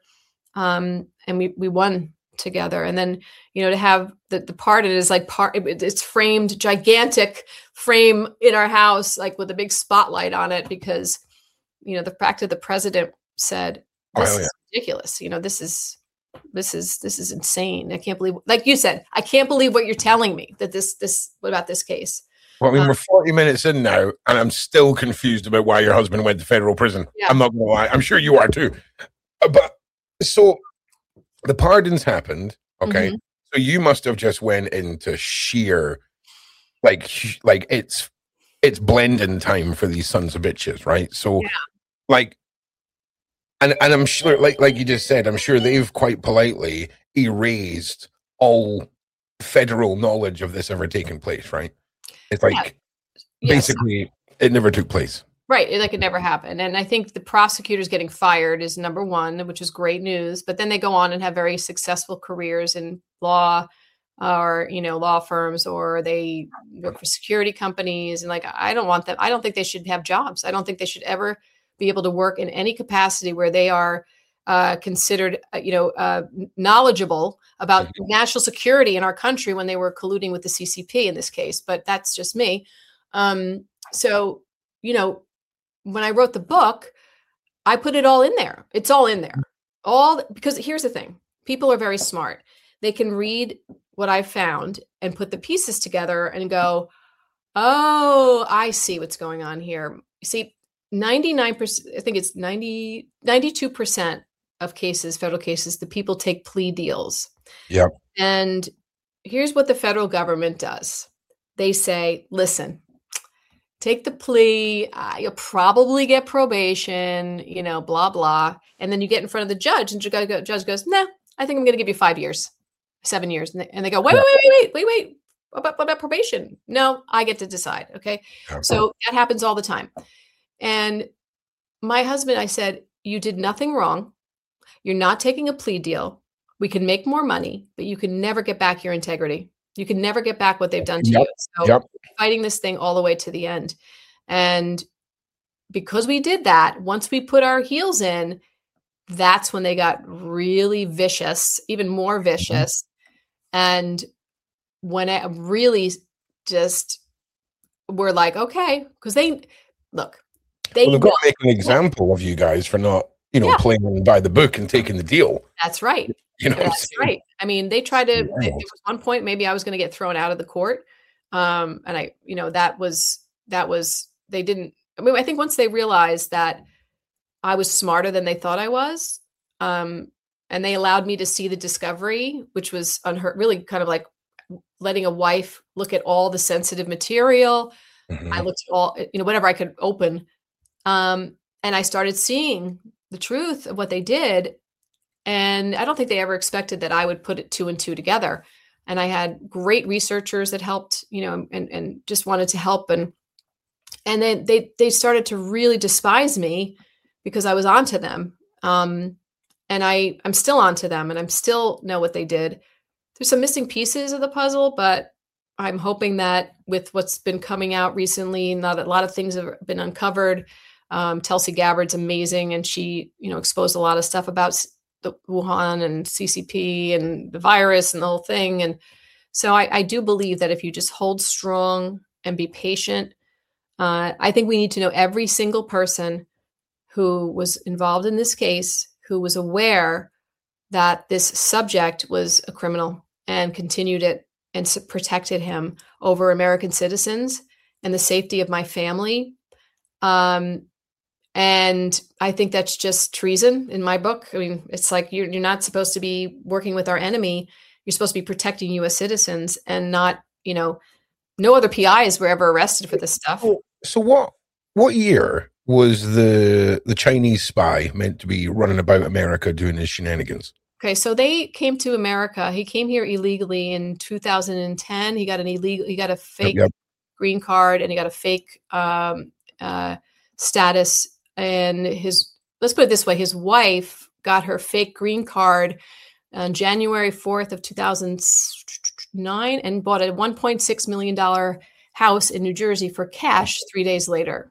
Um, and we, we won together. And then, you know, to have the, the part, it is like part, it, it's framed gigantic frame in our house, like with a big spotlight on it, because, you know, the fact that the president said, this Oh, yeah. is ridiculous. You know, this is, this is, this is insane. I can't believe, like you said, I can't believe what you're telling me that this, this, what about this case? Well, I mean, Um, we're forty minutes in now, and I'm still confused about why your husband went to federal prison. Yeah. I'm not going to lie. I'm sure you are too. Uh, But so the pardons happened. Okay. Mhm. So you must have just went into sheer, like, sh- like it's, it's blending time for these sons of bitches, right? So, Yeah. like, and, and I'm sure, like, like you just said, I'm sure they've quite politely erased all federal knowledge of this ever taking place, right? It's like, Yeah. Yes. basically, it never took place. Right. It, like it never happened. And I think the prosecutors getting fired is number one, which is great news. But then they go on and have very successful careers in law or, you know, law firms, or they work for security companies. And like, I don't want them. I don't think they should have jobs. I don't think they should ever be able to work in any capacity where they are uh, considered, uh, you know, uh, knowledgeable about national security in our country when they were colluding with the C C P in this case. But that's just me. Um, so, you know, when I wrote the book, I put it all in there. It's all in there. All because here's the thing. People are very smart. They can read what I found and put the pieces together and go, oh, I see what's going on here. You see, ninety-nine percent, I think it's ninety, ninety-two percent of cases, federal cases, the people take plea deals. Yep. And here's what the federal government does. They say, listen, take the plea, uh, you'll probably get probation, you know, blah, blah. And then you get in front of the judge and the judge goes, no, I think I'm going to give you five years, seven years. And they, and they go, wait, wait, wait, wait, wait, wait. What about, what about probation? No, I get to decide. Okay. Okay. So that happens all the time. And my husband, I said, you did nothing wrong. You're not taking a plea deal. We can make more money, but you can never get back your integrity. You can never get back what they've done to Yep. you. So Yep. fighting this thing all the way to the end. And because we did that, once we put our heels in, that's when they got really vicious, even more vicious. And when it really just were like, okay, because they look, they Well, they've got know- to make an example of you guys for not, you know, Yeah. playing by the book and taking the deal. That's right. You know what I'm That's saying? right. I mean, they tried to, Yeah. there was one point, maybe I was going to get thrown out of the court. Um, and I, you know, that was, that was, they didn't, I mean, I think once they realized that I was smarter than they thought I was, um, and they allowed me to see the discovery, which was unheard, really kind of like letting a wife look at all the sensitive material. Mhm. I looked at all, you know, whatever I could open. Um, and I started seeing the truth of what they did. And I don't think they ever expected that I would put it two and two together. And I had great researchers that helped, you know, and, and just wanted to help. And, and then they, they started to really despise me because I was onto them. Um, and I, I'm still onto them, and I'm still know what they did. There's some missing pieces of the puzzle, but I'm hoping that with what's been coming out recently, not a lot of things have been uncovered. Um, Tulsi Gabbard's amazing, and she, you know, exposed a lot of stuff about s- the Wuhan and C C P and the virus and the whole thing. And so I, I do believe that if you just hold strong and be patient, uh, I think we need to know every single person who was involved in this case, who was aware that this subject was a criminal and continued it and s- protected him over American citizens and the safety of my family. Um, and I think that's just treason in my book. I mean, it's like you're, you're not supposed to be working with our enemy. You're supposed to be protecting U S citizens and not, you know, no other P Is were ever arrested for this stuff. So what what year was the the Chinese spy meant to be running about America doing his shenanigans? Okay, so they came to America. He came here illegally in two thousand ten. He got an illegal, he got a fake yep. green card, and he got a fake um, uh, status. And his, let's put it this way, his wife got her fake green card on January fourth of two thousand nine and bought a one point six million dollars house in New Jersey for cash three days later.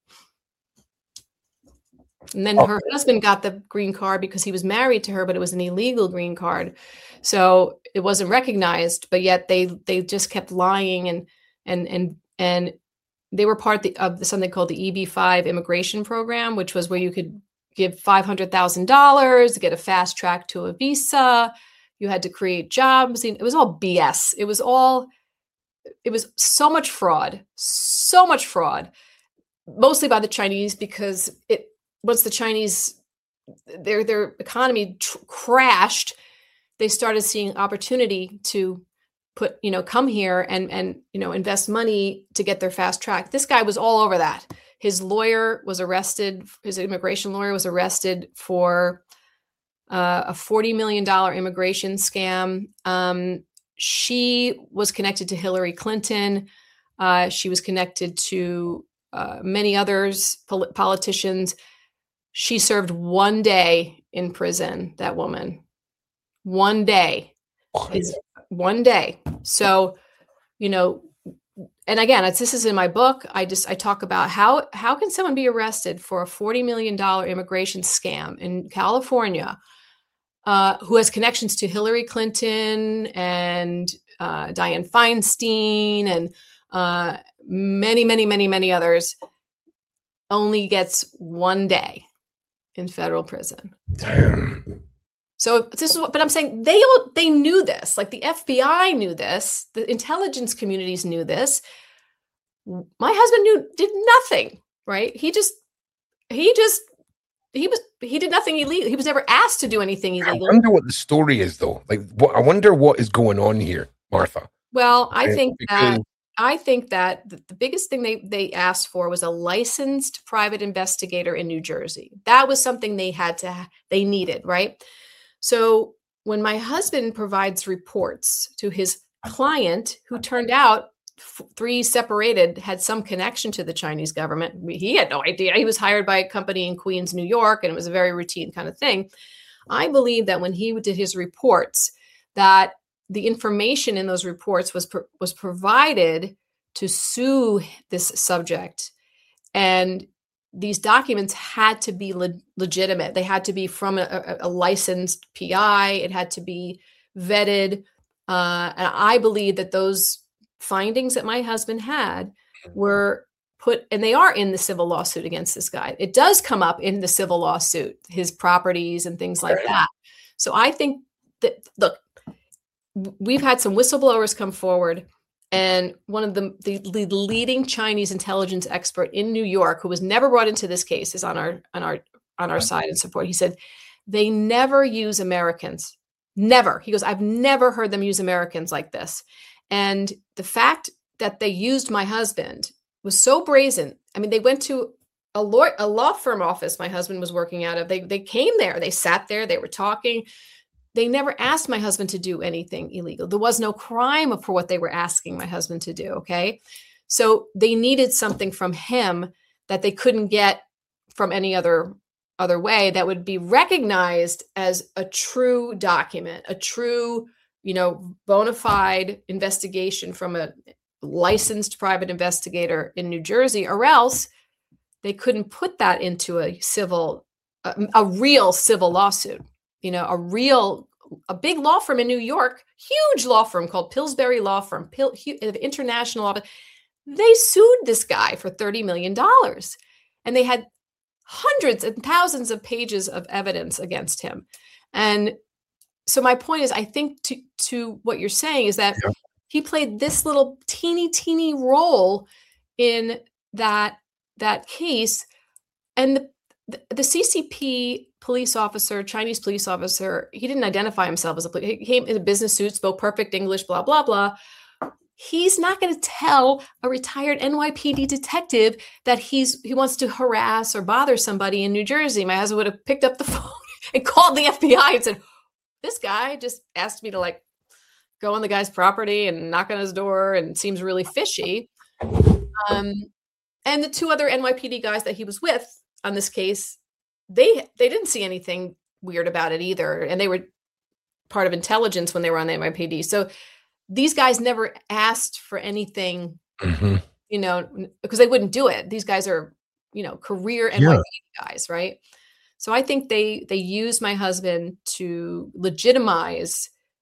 And then her husband got the green card because he was married to her, but it was an illegal green card. So it wasn't recognized, but yet they they just kept lying and and and and they were part of, the, of the, something called the E B five immigration program, which was where you could give five hundred thousand dollars to get a fast track to a visa. You had to create jobs. It was all B S. It was all, it was so much fraud, so much fraud, mostly by the Chinese, because it, once the Chinese, their, their economy tr- crashed, they started seeing opportunity to put, you know, come here and, and, you know, invest money to get their fast track. This guy was all over that. His lawyer was arrested. His immigration lawyer was arrested for uh, a forty million dollars immigration scam. Um, she was connected to Hillary Clinton. Uh, she was connected to uh, many others, pol- politicians. She served one day in prison, that woman. One day. Is one day. So, you know, and again, it's, this is in my book. I just, I talk about how, how can someone be arrested for a forty million dollars immigration scam in California, uh, who has connections to Hillary Clinton and uh, Dianne Feinstein and uh, many, many, many, many others, only gets one day in federal prison. Damn. So this is what, but I'm saying they all, they knew this, like the F B I knew this, the intelligence communities knew this. My husband knew, did nothing, right? He just, he just, he was, he did nothing illegal. He was never asked to do anything illegal. I wonder what the story is though. Like, what, I wonder what is going on here, Martha. Well, I think because- that, I think that the, the biggest thing they, they asked for was a licensed private investigator in New Jersey. That was something they had to, they needed, right? So when my husband provides reports to his client, who turned out f- three separated, had some connection to the Chinese government, he had no idea. He was hired by a company in Queens, New York, and it was a very routine kind of thing. I believe that when he did his reports, that the information in those reports was pro- was provided to sue this subject, and these documents had to be le- legitimate. They had to be from a, a, a licensed P I. It had to be vetted. Uh, and I believe that those findings that my husband had were put, and they are in the civil lawsuit against this guy. It does come up in the civil lawsuit, his properties and things like that. So I think that, look, we've had some whistleblowers come forward. And one of the, the, the leading Chinese intelligence expert in New York, who was never brought into this case, is on our on our on our side and support. He said they never use Americans, never. He goes, I've never heard them use Americans like this. And the fact that they used my husband was so brazen. I mean, they went to a law a law firm office my husband was working out of. They they came there, they sat there, they were talking. They never asked my husband to do anything illegal. There was no crime for what they were asking my husband to do, okay? So they needed something from him that they couldn't get from any other, other way that would be recognized as a true document, a true, you know, bona fide investigation from a licensed private investigator in New Jersey, or else they couldn't put that into a civil, a, a real civil lawsuit. You know, a real, a big law firm in New York, huge law firm called Pillsbury Law Firm, Pill, international law. They sued this guy for thirty million dollars. And they had hundreds and thousands of pages of evidence against him. And so my point is, I think to, to what you're saying is that yeah. he played this little teeny, teeny role in that, that case. And the, the, the C C P police officer, Chinese police officer, he didn't identify himself as a police. He came in a business suit, spoke perfect English, blah, blah, blah. He's not going to tell a retired N Y P D detective that he's he wants to harass or bother somebody in New Jersey. My husband would have picked up the phone and called the F B I and said, this guy just asked me to like go on the guy's property and knock on his door and seems really fishy. Um, and the two other N Y P D guys that he was with on this case, they they didn't see anything weird about it either. And they were part of intelligence when they were on the N Y P D. So these guys never asked for anything, mm-hmm. you know, because they wouldn't do it. These guys are, you know, career N Y P D yeah. guys, right? So I think they they used my husband to legitimize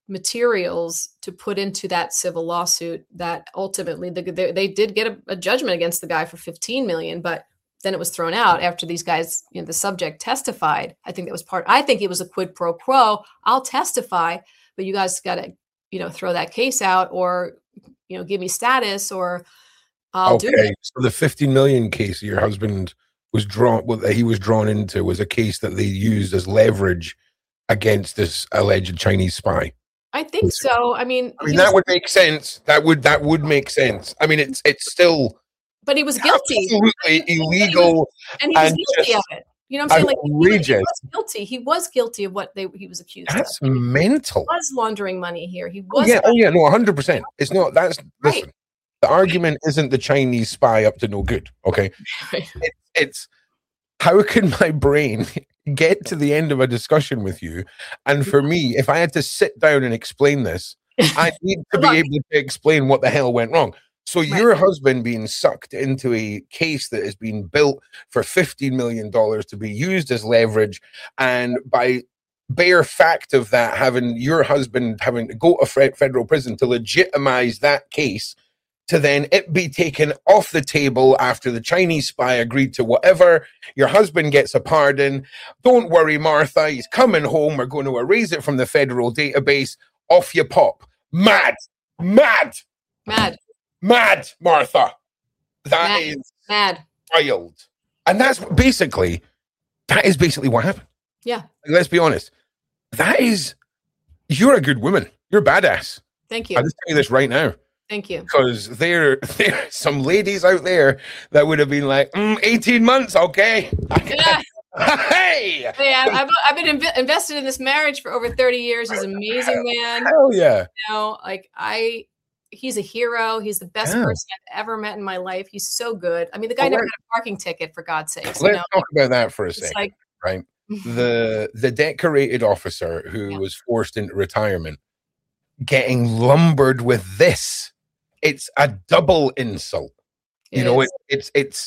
materials to put into that civil lawsuit that ultimately the, they, they did get a, a judgment against the guy for fifteen million, but then it was thrown out after these guys, you know, the subject testified. I think that was part, I think it was a quid pro quo. I'll testify, but you guys got to, you know, throw that case out or, you know, give me status or I'll okay, do it. So the fifteen million case your husband was drawn, well, he was drawn into was a case that they used as leverage against this alleged Chinese spy. I think so. I mean, I mean that was, would make sense. That would that would make sense. I mean, it's it's still, but he was guilty, absolutely illegal, and he was and guilty of it. You know what I'm saying? Like he, outrageous. he was guilty. He was guilty of what they he was accused That's of. mental. He was laundering money here. He Oh, was. yeah, oh yeah, no, one hundred percent. It's not. That's Right. listen. The argument isn't the Chinese spy up to no good. Okay, Right. it, it's how can my brain get to the end of a discussion with you, and for me, if I had to sit down and explain this, I need to be able to explain what the hell went wrong. So Right. your husband being sucked into a case that has been built for fifteen million dollars to be used as leverage, and by bare fact of that, having your husband having to go to federal prison to legitimize that case, to then it be taken off the table after the Chinese spy agreed to whatever, your husband gets a pardon. Don't worry, Martha, he's coming home. We're going to erase it from the federal database. Off you pop. Mad. Mad. Mad. Mad, Martha. That Mad. is Mad. wild. And that's basically, that is basically what happened. Yeah. Like, let's be honest. That is, you're a good woman. You're badass. Thank you. I'll just tell you this right now. Thank you. Because there, there are some ladies out there that would have been like, mm, eighteen months, okay. Yeah. Hey! Yeah, I've, I've been inv- invested in this marriage for over thirty years. He's an amazing man. Hell yeah. You know, like I, he's a hero. He's the best Yeah. person I've ever met in my life. He's so good. I mean, the guy Well, never let- had a parking ticket, for God's sakes. Let's You know, talk about that for a it's second, like, right? The the decorated officer who Yeah. was forced into retirement getting lumbered with this. It's a double insult. You it know, is. it, it's it's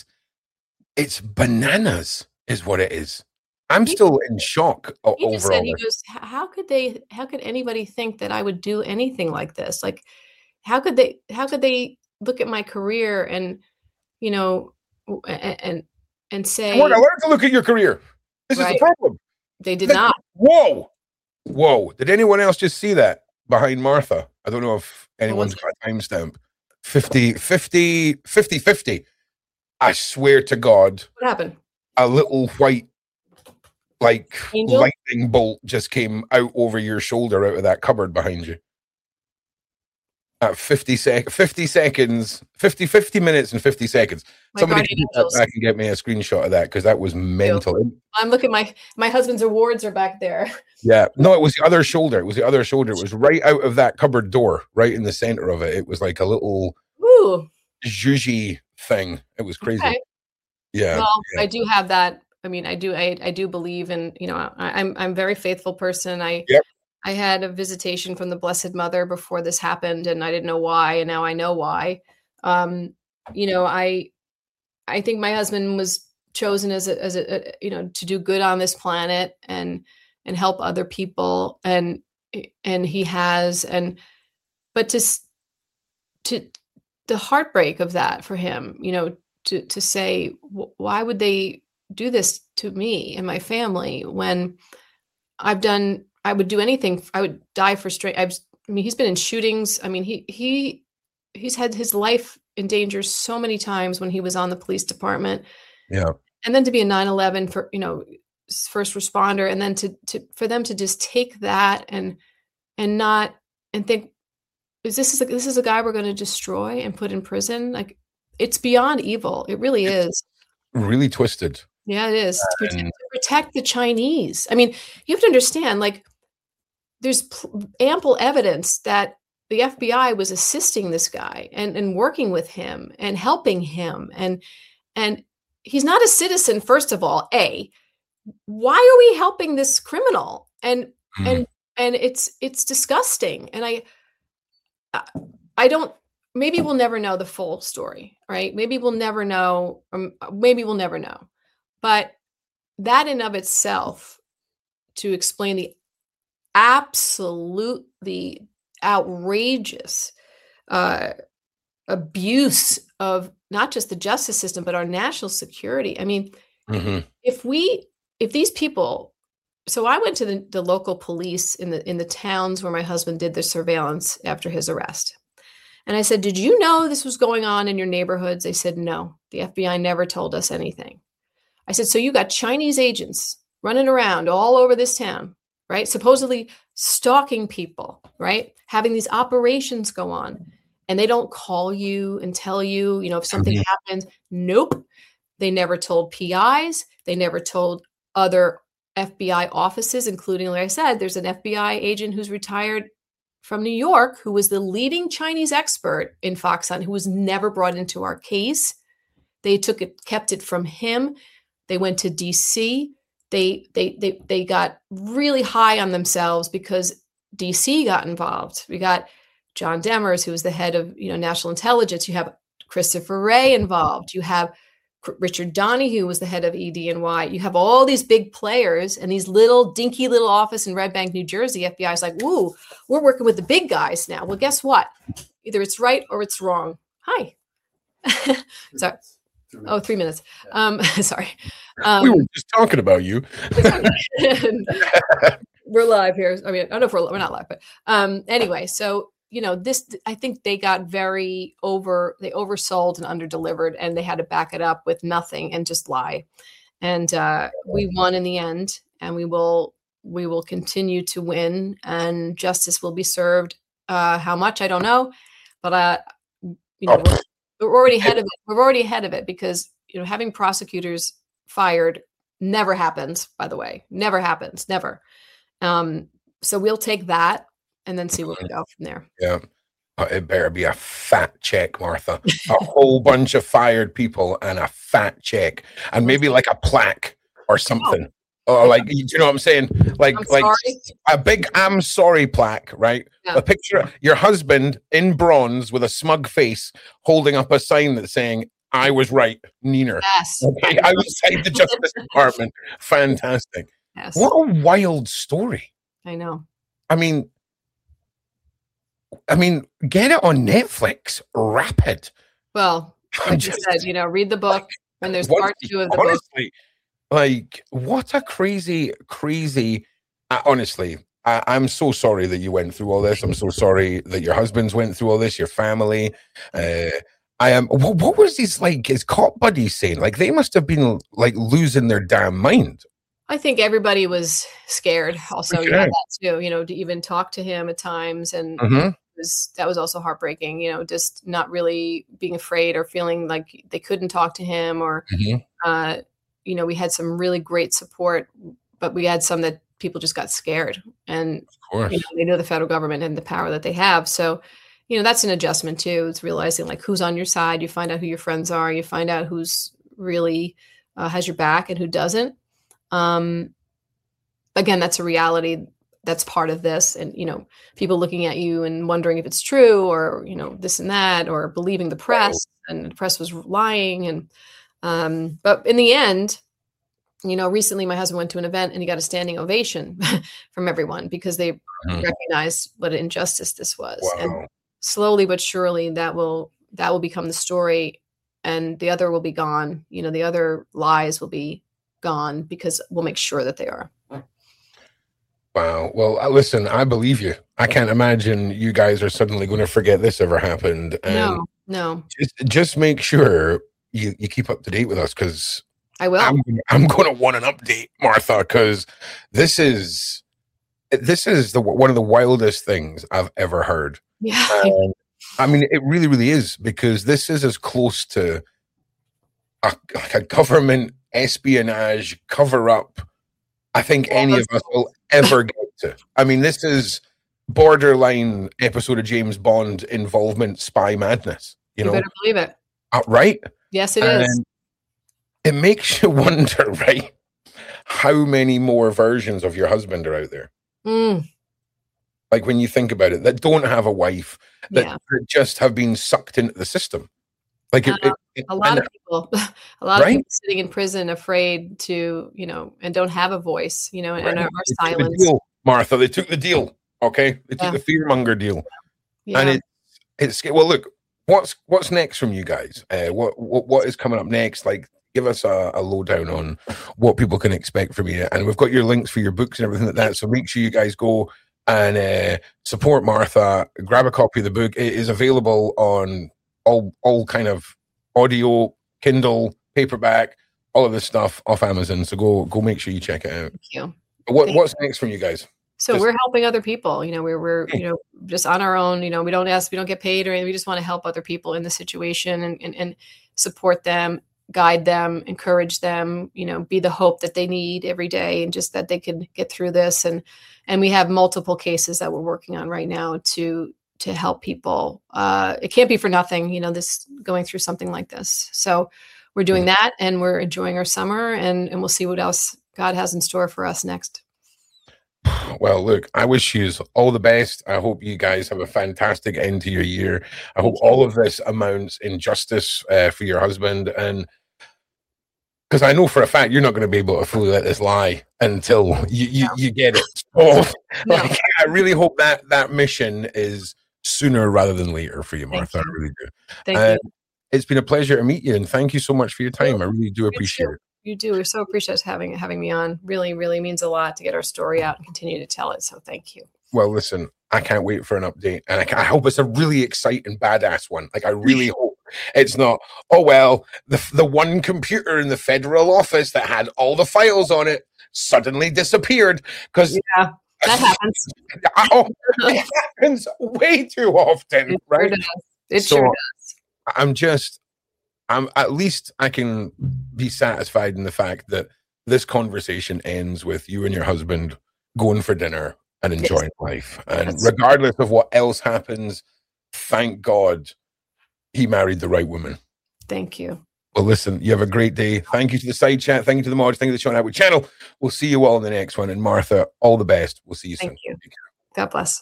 it's bananas, is what it is. I'm He- still in shock o- he just over said, all he this. goes, "H- how could they, how could anybody think that I would do anything like this? Like, how could they, how could they look at my career and, you know, w- a- and, and say You weren't allowed to look at your career. This is Right. the problem. they did Like, not? Whoa. Whoa. Did anyone else just see that behind Martha? I don't know if anyone's was got a timestamp. fifty, fifty, fifty, fifty. I swear to God, What happened? a little white, like, Angel? lightning bolt just came out over your shoulder out of that cupboard behind you. At fifty, sec- fifty seconds, fifty, fifty minutes and fifty seconds. My Somebody guardian can get that angels. back and get me a screenshot of that because that was mental. I'm looking, my, my husband's awards are back there. Yeah, no, it was the other shoulder. It was the other shoulder. It was right out of that cupboard door, right in the center of it. It was like a little Woo. zhuzhy thing. It was crazy. Okay. Yeah. Well, yeah. I do have that. I mean, I do, I, I do believe in, you know, I, I'm, I'm a very faithful person. I, Yep. I had a visitation from the Blessed Mother before this happened, and I didn't know why, and now I know why. Um, you know, I, I think my husband was chosen as a, as a, a, you know, to do good on this planet and, and help other people, and, and he has, and, but to, s- to, the heartbreak of that for him, you know, to, to say, "Wh- why would they do this to me and my family when I've done, I would do anything. I would die for straight. I've, I mean, he's been in shootings. I mean, he, he, he's had his life in danger so many times when he was on the police department. Yeah. And then to be a nine eleven for, you know, s- first responder, and then to, to, for them to just take that and, and not, and think, is this is a, this is a guy we're going to destroy and put in prison? Like, it's beyond evil. It really is. Really twisted. Yeah, it is. To protect, And- to protect the Chinese. I mean, you have to understand, like, there's pl- ample evidence that the F B I was assisting this guy and, and working with him and helping him. And, and he's not a citizen, first of all. A, why are we helping this criminal? And, Mm. and, and it's, it's disgusting. And I, I- I don't, maybe we'll never know the full story, right? Maybe we'll never know, um, maybe we'll never know. But that in of itself, to explain the absolutely outrageous uh, abuse of not just the justice system, but our national security. I mean, mm-hmm. if we, if these people, so I went to the, the local police in the in the towns where my husband did the surveillance after his arrest. And I said, did you know this was going on in your neighborhoods? They said, no, the F B I never told us anything. I said, so you got Chinese agents running around all over this town, right? Supposedly stalking people, right? Having these operations go on. And they don't call you and tell you, you know, if something mm-hmm. happens. Nope. They never told P Is. They never told other F B I offices, including, like I said, there's an F B I agent who's retired from New York, who was the leading Chinese expert in Fox Hunt, who was never brought into our case. They took it, kept it from him. They went to D C. They they they they got really high on themselves because D C got involved. We got John Demers, who was the head of, you know, national intelligence. You have Christopher Wray involved. You have Richard Donahue, who was the head of E D N Y. You have all these big players and these little dinky little office in Red Bank, New Jersey. F B I is like, woo, we're working with the big guys now. Well, guess what? Either it's right or it's wrong. Hi. Sorry. Oh, three minutes. Um, sorry. Um, we were just talking about you. We're live here. I mean, I don't know if we're, we're not live, but um, anyway, so, you know, this, I think they got very over, they oversold and underdelivered, and they had to back it up with nothing and just lie. And uh, we won in the end, and we will, we will continue to win, and justice will be served. Uh, how much, I don't know, but uh, you know, we're, we're already ahead of it. We're already ahead of it because, you know, having prosecutors fired never happens, by the way, never happens, never. Um, so we'll take that and then see where we go from there. Yeah. Uh, it better be a fat check, Martha. A whole bunch of fired people and a fat check, and maybe like a plaque or something. Oh, oh like, you know what I'm saying? Like, I'm like sorry. a big "I'm sorry" plaque, right? Yeah. A picture of your husband in bronze with a smug face holding up a sign that's saying, "I was right, Neener." Yes. Okay, outside the Justice Department. Fantastic. Yes. What a wild story. I know. I mean, I mean, get it on Netflix. Rapid. Well, like Just, you said, you know, read the book, and there's what, part two of the honestly, book. Like, what a crazy, crazy. Uh, honestly, I, I'm so sorry that you went through all this. I'm so sorry that your husbands went through all this. Your family. Uh, I am. What, what was his like? His cop buddies saying? Like, they must have been like losing their damn mind. I think everybody was scared. Also, Okay. you had that too. You know, to even talk to him at times, and Mm-hmm. it was that was also heartbreaking. You know, just not really being afraid or feeling like they couldn't talk to him, or Mm-hmm. uh, you know, we had some really great support, but we had some that people just got scared, and Of course. you know, they know the federal government and the power that they have. So, you know, that's an adjustment too. It's realizing like who's on your side. You find out who your friends are. You find out who's really uh, has your back and who doesn't. Um, again, that's a reality. That's part of this. And, you know, people looking at you and wondering if it's true, or, you know, this and that, or believing the press, and the press was lying. And, um, but in the end, you know, recently my husband went to an event and he got a standing ovation from everyone because they Mhm. recognized what an injustice this was. Wow. And slowly but surely that will, that will become the story, and the other will be gone. You know, the other lies will be gone because we'll make sure that they are. Wow. Well, uh, listen, I believe you. I can't imagine you guys are suddenly going to forget this ever happened. And No, no, just, just make sure you, you keep up to date with us, because I will. I'm, I'm going to want an update, Martha, because this is this is the one of the wildest things I've ever heard. Yeah. And, I mean, it really, really is, because this is as close to a, like a government espionage cover up I think any of us will ever get to. I mean, this is borderline episode of James Bond involvement, spy madness. You, You know, better believe it. uh, right? Yes, it And is. it makes you wonder, right? How many more versions of your husband are out there? Mm, Like, when you think about it, that don't have a wife, that, yeah. that just have been sucked into the system. Like, it, Uh, it, it- A lot and- of people, a lot of Right? people sitting in prison, afraid to, you know, and don't have a voice, you know, and right, are, are it's the silenced. deal Martha. They took the deal. Okay, they took Yeah. the fearmonger deal, Yeah. and it, it's well. Look, what's what's next from you guys? Uh, what what what is coming up next? Like, give us a, a lowdown on what people can expect from you. And we've got your links for your books and everything like that. So make sure you guys go and uh, support Martha. Grab a copy of the book. It is available on all all kind of audio, Kindle, paperback, all of this stuff off Amazon. So go go make sure you check it out. Thank you. What Thank what's next from you guys? So Just- we're helping other people. You know, we're we're you know just on our own. You know, we don't ask, we don't get paid or anything. We just want to help other people in the situation and and, and support them, guide them, encourage them. You know, be the hope that they need every day, and just that they can get through this. And and we have multiple cases that we're working on right now to to help people. Uh, it can't be for nothing. You know, this going through something like this. So we're doing that, and we're enjoying our summer, and and we'll see what else God has in store for us next. Well, look, I wish you all the best. I hope you guys have a fantastic end to your year. I hope all of this amounts in justice uh, for your husband. And because I know for a fact you're not going to be able to fully let this lie until you, you, No. you get it. So, No. like, I really hope that that mission is sooner rather than later for you, Thank Martha. you. I really do. Thank And you. it's been a pleasure to meet you. And thank you so much for your time. I really do You appreciate too. it. You do. We're so appreciative having having me on. Really, really means a lot to get our story out and continue to tell it. So thank you. Well, listen, I can't wait for an update, and I, ca- I hope it's a really exciting, badass one. Like, I really hope it's not, oh, well, the, the one computer in the federal office that had all the files on it suddenly disappeared because Yeah, that happens. oh, it happens way too often, It right? sure does. It So- sure does. I'm just, I'm at least I can be satisfied in the fact that this conversation ends with you and your husband going for dinner and enjoying life. And That's- regardless of what else happens, thank God he married the right woman. Thank you. Well, listen, you have a great day. Thank you to the side chat. Thank you to the mods. Thank you to the Sean Atwood channel. We'll see you all in the next one. And Martha, all the best. We'll see you Thank soon. you. God bless.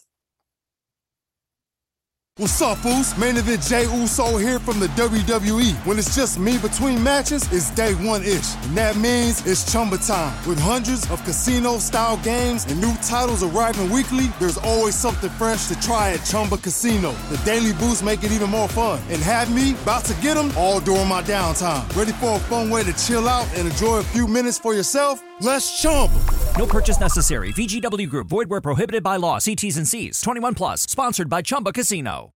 What's up, Foos? Main event Jay Uso here from the W W E. When it's just me between matches, it's day one-ish. And that means it's Chumba time. With hundreds of casino-style games and new titles arriving weekly, there's always something fresh to try at Chumba Casino. The daily boosts make it even more fun. And have me about to get them all during my downtime. Ready for a fun way to chill out and enjoy a few minutes for yourself? Let's Chumba. No purchase necessary. V G W Group. Void where prohibited by law. See T's and C's. twenty-one plus. Sponsored by Chumba Casino.